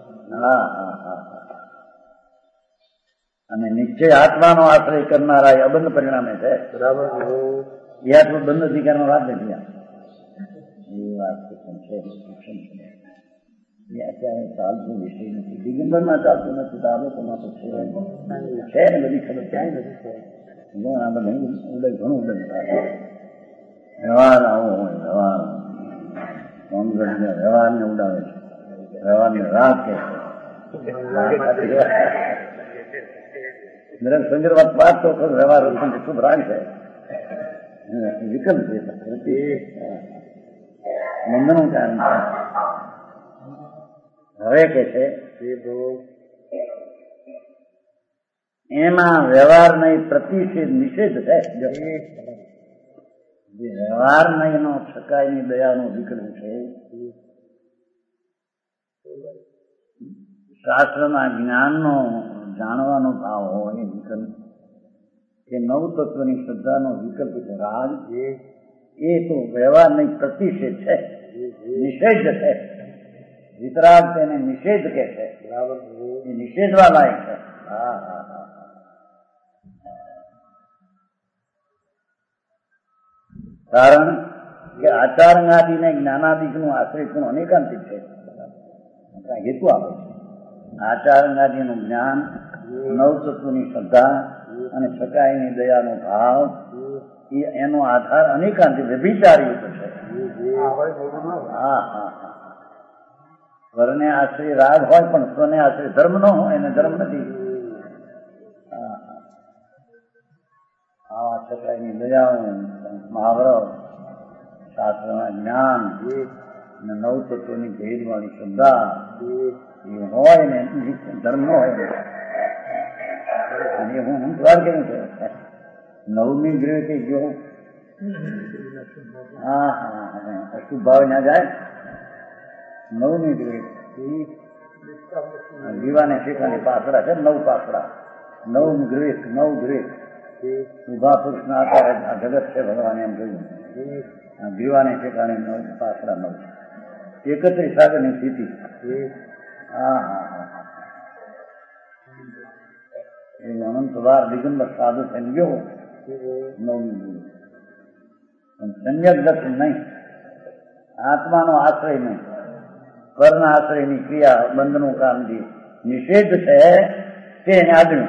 અને નિશ્ચય આત્માનો આશ્રય કરનારા એ અબંધ પરિણામે છે બરાબર એ આટલું બંધ અધિકારમાં વાત નથી એ વાત છે અત્યારે ચાલતું વિષય નથી દિગંબરમાં ચાલતું નથી તો આ લોકોમાં તો છે ને બધી ખબર ક્યાંય નથી ઘણું ઉડન વ્યવહાર આવો હોય વ્યવહાર કોંગ્રેસને વ્યવહારને ઉડાવે છે વ્યવહારને રાગ કે સંગ્રહ વાત તો વ્યવહાર શુભ રાગ છે વિકલ્પ છે બંધનું કારણ છે હવે કે છે એમાં વ્યવહાર નહીં પ્રતિષેધ નિષેધ છે જે વ્યવહાર નહીં નો છકાયની દયાનો વિકલ્પ છે શાસ્ત્રના જ્ઞાનનો જાણવાનો ભાવ હોય એ વિકલ્પ કે નવ તત્વની શ્રદ્ધાનો વિકલ્પ છે રાગ એ તો વ્યવહાર નહીં પ્રતિષેધ છે નિષેધ છે વિતરાગ તેને નિષેધ કે છે બરાબર એ નિષેધવા લાયક છે કારણ કે આચારણાદિ ને જ્ઞાનાદિક નું આશ્રય પણ અનેકાંતિક છે હેતુ આપે છે આચારણાદિ નું જ્ઞાન નવ તત્વની શ્રદ્ધા અને છકાયની દયાનો ભાવ એનો આધાર અનેકાંતિક વ્યભિચારયુક્ત છે સ્વરને આશ્રય રાગ હોય પણ સ્વને આશ્રય ધર્મ ન હોય એને ધર્મ નથી આવા છકાયની દયાઓ મહાવરો શાસ્ત્રના જ્ઞાન અને નવ તત્વની ભેદવાળી શ્રદ્ધા એ હોય ને ધર્મ ન હોય અને હું વાર કેવું છે નવમી ગૃહ કે જો અશુભ ભાવ ના જાય નવમી ગૃહ દીવાને શેખાની પાસડા છે નવ પાસડા નવ ગૃહ નવ ગૃહ ઉભા પુરુષના આધારે આ જગત છે ભગવાન એમ જોયું દીવાને ઠેકાણે નવ પાસડા નવ 31 આગળની સ્થિતિ એ અનંત વાર દિગંબર સાધુ થઈ ગયો નવમી પણ સંયક દર્શન નહીં આત્માનો આશ્રય નહીં પરના આશ્રયની ક્રિયા બંધનું કામ જે નિષેધ છે તે એને આજ્ઞ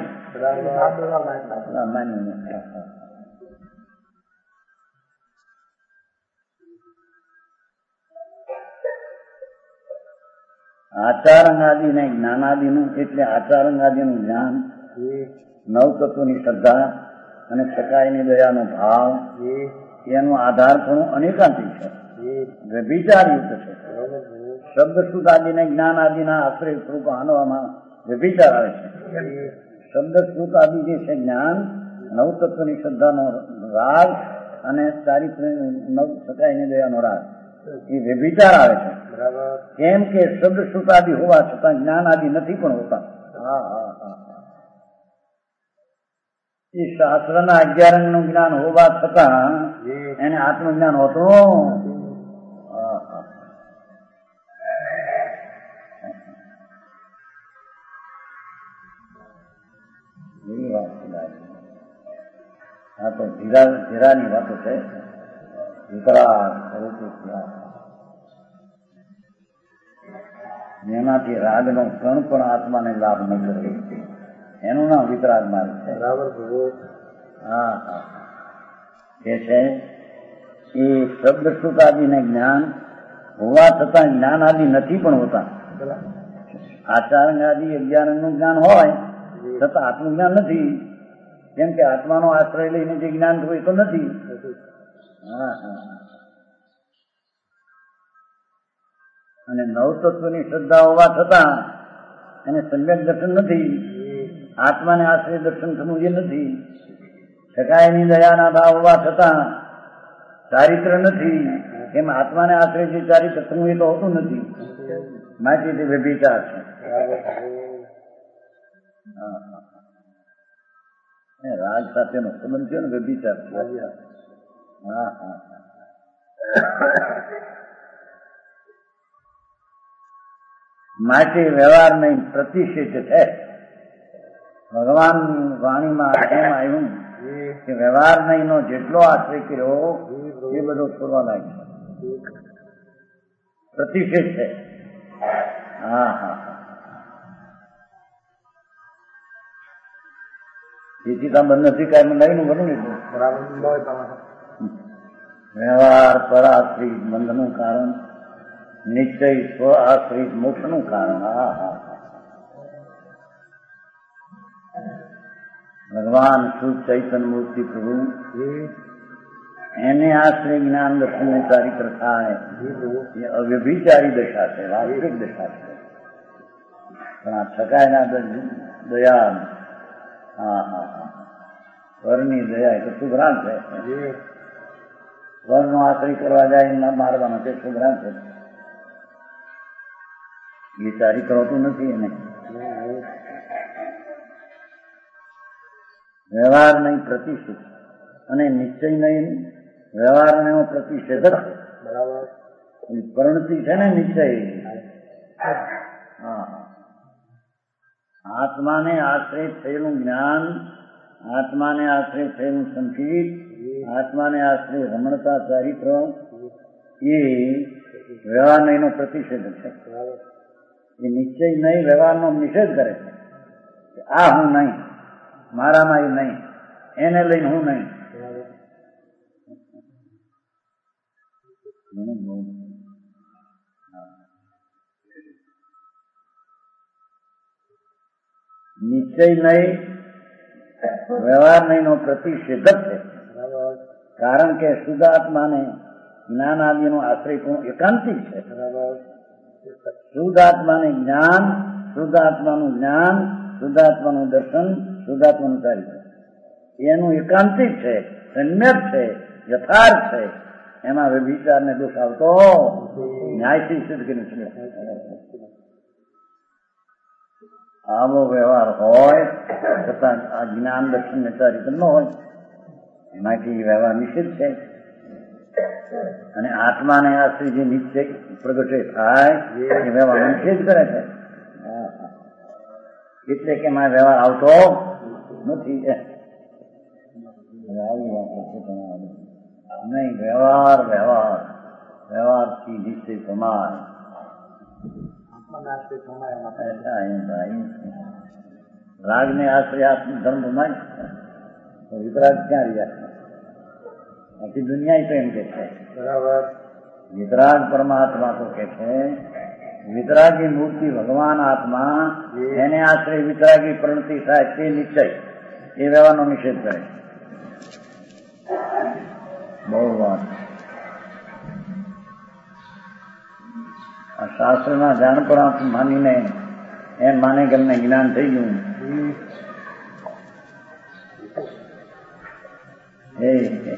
આચારંગાદિ ને જ્ઞાનાદિનું એટલે આચારંગાદિનું જ્ઞાન નવ તત્વની શ્રદ્ધા અને છકાયની દયાનો ભાવ એનો આધાર પણ અનેકાંતિક છે વ્યભિચારયુક્ત છે શબ્દ શુદ્ધ આદિને જ્ઞાન આદિના આશ્રય સ્વરૂપ આનવામાં વ્યભિચાર આવે છે શબ્દ શ્રુત આદિ જે છે જ્ઞાન નવ તત્વની શ્રદ્ધાનો રાગ અને ચારિત્ર નવ છકાયની દયાનો રાગ એ વ્યભિચાર આવે છે કેમ કે શબ્દ શ્રુત આદિ હોવા છતાં જ્ઞાન આદિ નથી પણ હોતા એ શાસ્ત્રના 11 નું જ્ઞાન હોવા છતાં એને આત્મજ્ઞાન હોતું આ તો ધીરાની વાતો છે એનાથી રાગનો કણ પણ આત્માને લાભ ન કરે એનું નામ વિતરાગ માર્ગ છે બરાબર કે છે એ શબ્દ સુખ આદિને જ્ઞાન હોવા છતાં જ્ઞાન આદિ નથી પણ હોતા આચાર આદિ 11 નું જ્ઞાન હોય છતાં આત્મજ્ઞાન નથી કેમ કે આત્માનો આશ્રય લઈને જે જ્ઞાન થયું એ તો નથી અને નવ તત્વની શ્રદ્ધા હોવા છતાં એને સમ્યક દર્શન નથી આત્માને આશ્રય દર્શન થવું એ નથી. શકાયની દયાના ભાવ હોવા છતાં ચારિત્ર નથી. એમ આત્માને આશ્રય જે ચારિત્ર થવું એ તો હોતું નથી. માટે તે વ્યભિચાર છે. રાગ સાથેનો સંબંધ છે ને વ્યભિચાર. હા હા. માટે વ્યવહાર નહીં પ્રતિષેધ છે. ભગવાન વાણીમાં એમ આવ્યું કે વ્યવહાર નહીં નો જેટલો આશ્રય કર્યો એ બધો છોડવા લાગ્યો. પ્રતિષેધ છે. હા હા. તેથી તમે બંધ નથી કાયમ લઈને બનું લીધું. વ્યવહાર પર આશ્રિત બંધનું કારણ, નિશ્ચય સ્વ આશ્રિત મોક્ષનું કારણ. હા હા. ભગવાન શુદ્ધ ચૈતન્ય મૂર્તિ પ્રભુ એને આશ્રય જ્ઞાન દર્શન ને ચારિત્ર થાય એ અવ્યભિચારી દશા છે, વાસ્તવિક દશા છે. પણ આ ઠકાયના દયા, હા હા હા, સ્વરની દયા એ તો શુભરાંત છે. સ્વરનો આશ્રય કરવા જાય એના મારવાનો તે શુભરાંત છે. એ ચારિત્ર હોતું નથી. એને વ્યવહાર નહીં પ્રતિષેધ અને નિશ્ચય નહીં વ્યવહારનો પ્રતિષેધક. બરાબર. પરિણતિ છે ને નિશ્ચય. હા. આત્માને આશ્રય થયેલું જ્ઞાન, આત્માને આશ્રય થયેલું સંકેત, આત્માને આશ્રય રમણતા ચારિત્ર એ વ્યવહાર નહીંનો પ્રતિષેધક છે. એ નિશ્ચય નહીં વ્યવહારનો નિષેધ કરે છે. આ હું નહીં, મારામાં એ નહીં, એને લઈને હું નહીં. નિશ્ચય નહીં વ્યવહાર નહીં નો પ્રતિષેધક છે. કારણ કે શુદ્ધાત્માને જ્ઞાન આદિનો આશ્રય પણ એકાંતિક છે. શુદ્ધાત્માને જ્ઞાન, શુદ્ધાત્માનું જ્ઞાન, શુદ્ધાત્માનું દર્શન, શુદ્ધાત્માનું ચારિત્ર એનું એકાંતિક છે, સમ્યક છે, યથાર્થ છે. એમાં વ્યભિચારને દોષ આવતો ન્યાયથી સિદ્ધ કરી છે. આવો વ્યવહાર હોય છતાં આ જ્ઞાન દર્શન ને ચારિત્ર ન હોય એમાંથી વ્યવહાર નિષેધ છે. અને આત્માને આશ્રય જે નિશ્ચય પ્રગટે થાય એ વ્યવહાર નિષેધ કરે છે. એટલે કે એમાં વ્યવહાર આવતો નથી. નહીં વ્યવહાર વ્યવહાર વ્યવહારથી નિશ્ચય સમાય. રાગ ને આશ્રય ધર્મ સમાય તો વિતરાગ ક્યાં રહ્યા? આખી દુનિયા તો એમ કે છે. બરાબર. વિતરાગ પરમાત્મા તો કે છે વિતરાગી મૂર્તિ ભગવાન આત્મા એને આશ્રય વિતરાગી પ્રવૃત્તિ થાય તે નિશ્ચય એ વ્યવહારનો નિષેધ કરે. બહુ વાત. આ શાસ્ત્રના જાણપણા માનીને એમ માને કે અમને જ્ઞાન થઈ ગયું. એ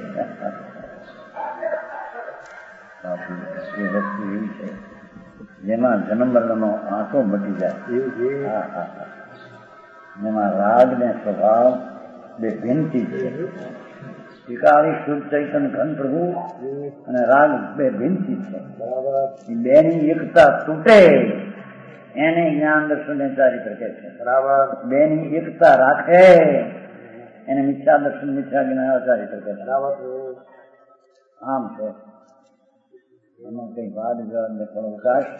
વસ્તુ એવી છે જેમાં જન્મ મરણનો આંખો મટી જાય. જેમાં રાગ ને સ્વભાવ બે ભિન્નથી છે. શિકારી શુદ્ધ ચૈતન્ય ઘન પ્રભુ અને રાગ બે ભિન્નથી છે. બેની એકતા તૂટે એને જ્ઞાન દર્શન ચારિત્ર કહે છે. બરાબર. બેની એકતા રાખે એને મિથ્યા દર્શન મિથ્યા જ્ઞાન ચારિત્ર કહે. બરાબર. આમ છે. એમાં કઈ વાદ વિવાદ ને થોડો અવકાશ.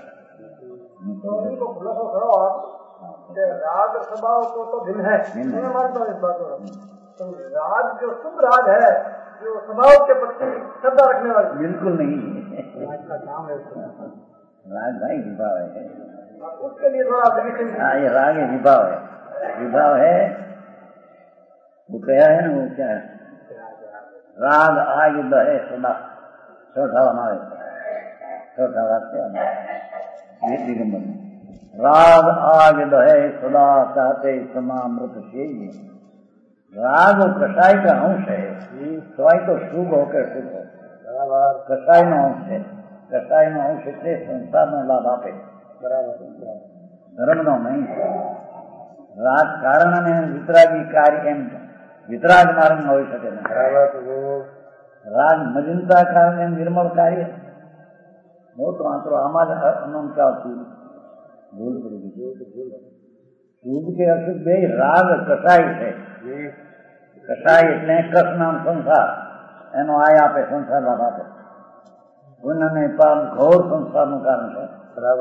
राग स्वभाव को तो भिन्न है, मैं मानता हूँ इस बात को. तो राग जो शुद्ध राग है जो स्वभाव के प्रति श्रद्धा रखने वाले, बिल्कुल नहीं. राग का काम है. राग भाई विभाव है. उसके लिए थोड़ा हाँ ये राग है, विभाव है. विभाव है वो क्या है ना, वो क्या है राग आयुध है सदा छोटा हमारे छोटा राग से ये दिगंबर રાગ આગ દહે સદા ચાહતે समामृत चाहिए। राग कसाई का अंश है, सवाई तो शुभ हो के शुभ हो, कसाई नो अंश है। कसाई नो अंश એટલે સંસારનો લાભ આપે, ધર્મનો નહીં। રાગ કારણ અને વિતરાગી કાર્ય એમ વિતરાગ માર્ગ હોઈ શકે નહીં। રાગ મજિંતા કારણે નિર્મળ કાર્ય મોટો આંતરો આમાં જ અનંતાથી ભૂલ પડી ગઈ। શુભ કે અશુભ બે રાગ કસાઈ છે। કસાઈ એટલે કસ નામ સંસાર, એનો આય આપે, સંસાર લાભ આપે। પુન અને પાપ ઘોર સંસારનું કારણ છે।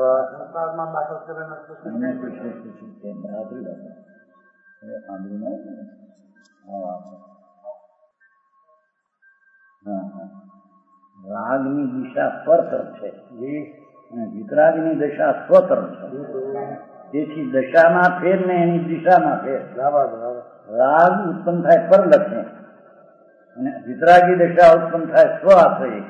રાગની દિશા પર તરફ છે અને વિતરાગની દિશા સ્વતરફ છે। તેથી દશામાં ફેર ને એની દિશામાં ફેર। રાગ ઉત્પન્ન થાય પર લક્ષે અને વિતરાગી દશા ઉત્પન્ન થાય સ્વ આશ્રય।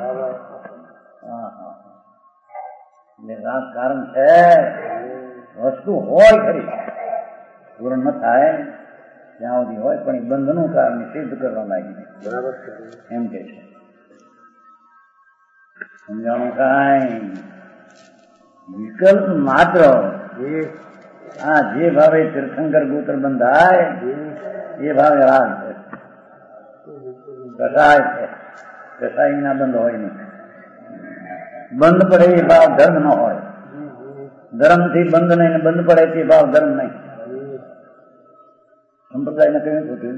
એટલે રાગ કારણ છે, વસ્તુ હોય ખરી, પૂર્ણ ન થાય ત્યાં સુધી હોય, પણ એ બંધનું કારણ સિદ્ધ કરવા લાગી એમ કે છે। સમજાણું કાંઈ વિકલ્પ માત્ર આ જે ભાવે તીર્થંકર ગોત્ર બંધાય એ ભાવે રાગ છે, કસાય છે। કસાઈ ના બંધ હોય નહીં, બંધ પડે એ ભાવ ધર્મ ન હોય। ધર્મ થી બંધ નહીં ને બંધ પડે તે ભાવ ધર્મ નહીં। સંપ્રદાય ને કહ્યું હતું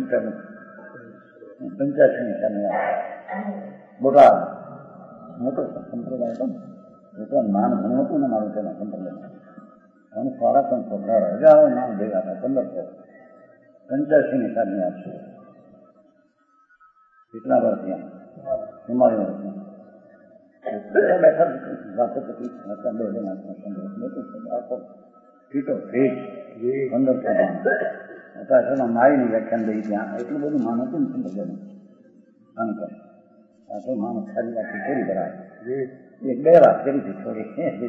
85 બોટાદ મોટો સંપ્રદાય હતો, એટલા માન ઘણું હતું ને મારું તેના સંપ્રદાય અને સારા પણ સ્વભાવ હજારો નામ ભેગા હતા। 1585 સાલની વાત છે, કેટલા વર્ષ ત્યાં 44 વર્ષ બેઠા રાષ્ટ્રપતિ હતા, 2 ટીટો ભેટ 1592 અત્યારે મારીની વ્યાખ્યાન દઈ ત્યાં એટલું બધું માન હતું ને સંપ્રદાયનું અંકર આ તો માણસ ખાલી આખી કરી કરાય 1-2 વાત કરી હતી થોડી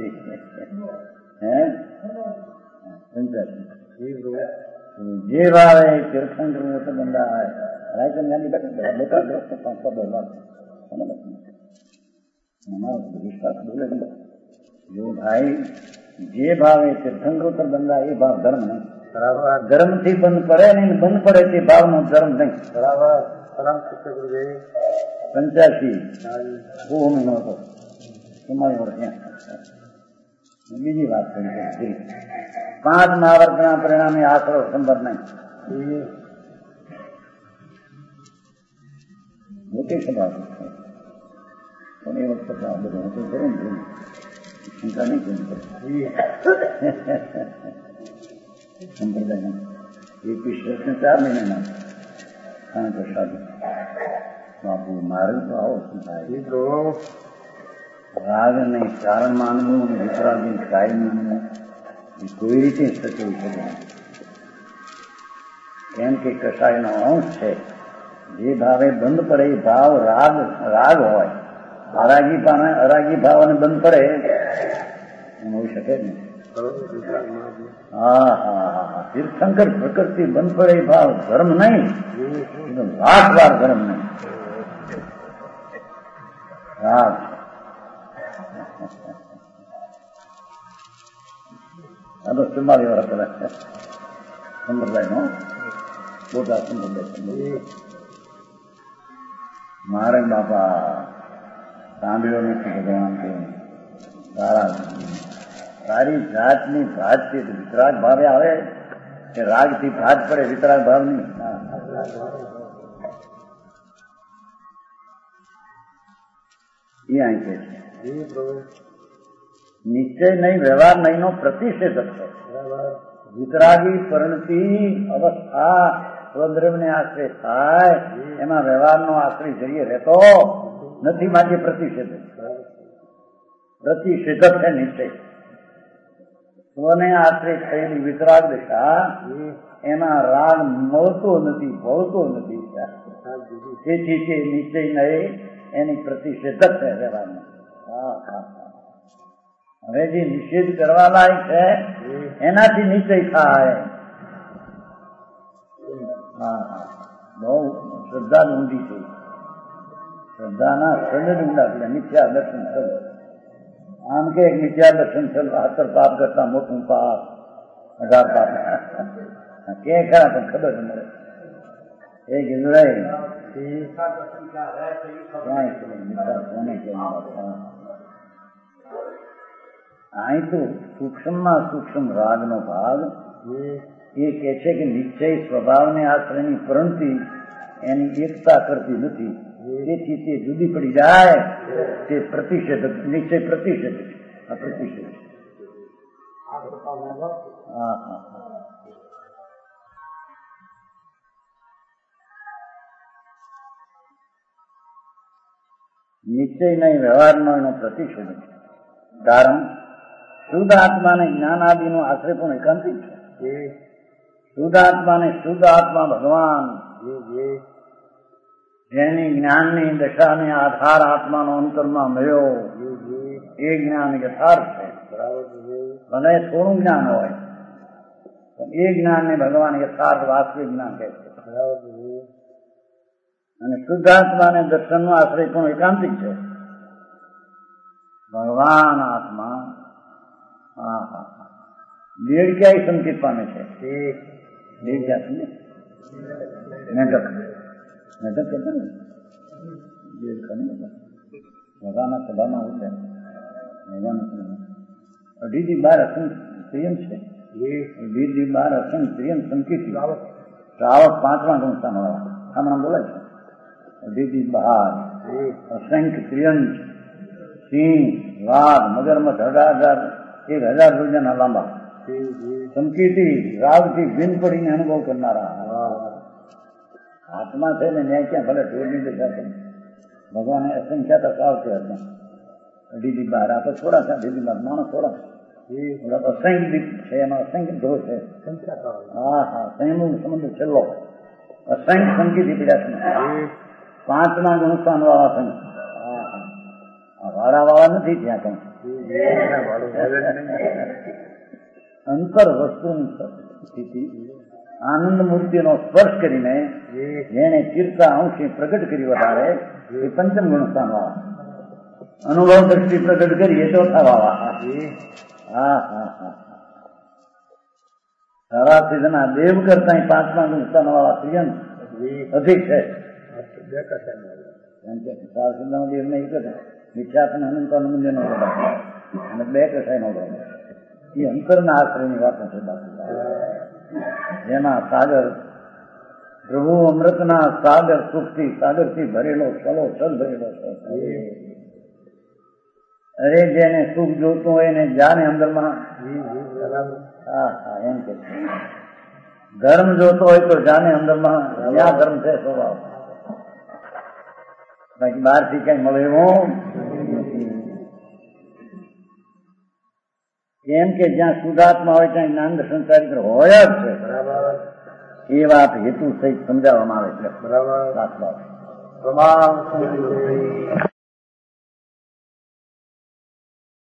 જે ભાવે તીર્થંકર બંધાય રાયચંદ ગાંધી બેઠા ગ્રસ્ત 5-10 વાત વિશ્વાસ બોલે જો ભાઈ જે ભાવે તીર્થંકર બંધાય એ ભાવ ધર્મ નહીં। ધર્મ થી બંધ પડે નહીં, બંધ પડે તે ભાવ નો ધર્મ નહીં। 85 બહુ મહિનો હતો, 44 વર્ષ। બીજી વાત કરી 5 મહાવર્તના પરિણામે આશરો સંબંધ નહીં। મોટી સભા પણ એ વખતે આ બધું હતું ખરું ને, શંકા નહીં કરી સંપ્રદાય 21 વર્ષને 4 મહિનાના ખાણ પ્રસાદ બાપુ મારે તો આવો શું થાય? રાગ નહીં કારણ માનવું અને વિતરાગની કાય માનવું એ કોઈ રીતે સચવી શકે, કેમ કે કસાયનો અંશ છે। જે ભાવે બંધ પડે એ ભાવ રાગ રાગ હોય, અરાગી ભાવ અને બંધ પડે એમ હોઈ શકે ને। હા તીર્થંકર પ્રકૃતિ બંધ પડે એ ભાવ ધર્મ નહીં, લાખ વાર ધર્મ નહીં, રાગ આ તો 44 વર્ષ પહેલા સંપ્રદાયનો મોટા સંપ્રદાય મારે બાપા સાંભળ્યો નથી ભગવાન કે સારી જાતની ભાત છે, વિતરાગ ભાવે આવે કે રાગ થી ભાત પડે, વિતરાગ ભાવ નહીં। એ અહીં કે છે નિશ્ચય નહીં વ્યવહાર નહીં નો પ્રતિષેધક છે। વિતરાગી પરિણતિ અવસ્થા સ્વદ્રવ્યને આશ્રય થાય, એમાં વ્યવહારનો આશ્રય જઈએ રહેતો નથી, માટે પ્રતિષેધક છે નિશ્ચય। સ્વને આશ્રય થયેલી વિતરાગ દશા એમાં રાગ મળતો નથી, ભળતો નથી, તેથી તે નિશ્ચય નહીં એની પ્રતિષેધક છે વ્યવહારમાં। હવે જે નિષેધ કરવા લાયક છે એનાથી નિશ્ચય થાય. હા હા, બહુ શ્રદ્ધા ઊંડી છે. શ્રદ્ધાના સડદ ઊંડા થયા. મિથ્યા દર્શન થયું. આમ કે મિથ્યા દર્શન થયું 70 પાપ કરતા મોટું પાપ, 18 પાપ કે ખરા પણ ખબર મળે. એ કીધું અહીં તો સૂક્ષ્મમાં સૂક્ષ્મ રાગનો ભાગ એ કે છે કે નિશ્ચય સ્વભાવને આશ્રયની પરંતિ એની એકતા કરતી નથી. તેથી તે જુદી પડી જાય. તે પ્રતિષેધક નિશ્ચય પ્રતિષેધક આ પ્રતિષેધક. હા હા, નિશ્ચય નહીં, વ્યવહારનો એનો પ્રતિષેધક. કારણ શુદ્ધ આત્માને જ્ઞાન આદિનો આશ્રય પણ એકાંતિક છે. શુદ્ધ આત્માને શુદ્ધ આત્મા ભગવાન જેની જ્ઞાનની દશાને આધાર આત્માનો અંતરમાં મળ્યો એ જ્ઞાન યથાર્થ છે. ભલે થોડું જ્ઞાન હોય પણ એ જ્ઞાનને ભગવાન યથાર્થ વાસ્તવિક જ્ઞાન કહે છે. અને શુદ્ધાત્માને દર્શનનો આશ્રય પણ એકાંતિક છે. ભગવાન આત્મા હા હા હા, દેડ ક્યાંય સંકેત પામે છે. દેડ ક્યાં મેઢક મેઢક કહેતા ને દેડ ખરી ભગવાનના સભામાં ઉઠે અઢીથી 12 અસંખ્ય પ્રિયમ છે. 2 12 અસંખ્ય પ્રિયમ સંકેત શ્રાવક 5મા ગુણસ્થાન વાળા હમણાં બોલાય છે. 2 12 અસંખ્ય પ્રિયંશ સિંહ વાઘ મગરમચ્છ 1000 રોજાના લાંબા સંકીર્તિ રાગથી ભિન્ન પડીને અનુભવ કરનારા આત્મા છે ને ન્યાય ક્યાં ભલે ઢોરની દશા છે. ભગવાને અસંખ્યાતા સાવતે હતા. 2 12 આ તો થોડા છે. 2 12 માણસ થોડા અસંખ્ય છે. એમાં અસંખ્ય ઢોર છે. હા હા, સંયમનો સંબંધ છેલ્લો અસંખ્ય સંકેતી પીડા છે. 5મા ગુણસ્થાન વાળા છે. હા હા, વાળા નથી ત્યાં કઈ. અંતર વસ્તુની સ્થિતિ આનંદ મૂર્તિનો સ્પર્શ કરીને જેને ચિરતા અંશે પ્રગટ કરી વધારે એ 5મ ગુણસ્થાન વાળા. અનુભવ દ્રષ્ટિ પ્રગટ કરી એ 4થા વાળા. હા હા હા, સારા સિદ્ધના દેવ કરતા 5મા ગુણસ્થાન વાળા પ્રિયમ અધિક છે. સારા સિદ્ધના દેવ ને એક જ વિખ્યાતને અનંત મંદિર નો અને 2 કસાય નો એ અંતરના આશ્રયની વાતો છે. જેમાં સાગર પ્રભુ અમૃતના સાગર સાગરથી ભરેલો ચલો ચલ ભરેલો છે. અરે જેને સુખ જોતું હોય એને જાને અંદરમાં. હા હા, એમ કે ધર્મ જોતો હોય તો જાને અંદરમાં. ત્યાં ધર્મ છે સ્વભાવ, બાકી બહારથી કઈ મળે એવું. કેમ કે જ્યાં શુદ્ધાત્મા હોય ત્યાં જ્ઞાન દર્શન ચારિત્ર હોય જ છે. એ વાત હેતુ સહિત સમજાવવામાં આવે છે. બરાબર.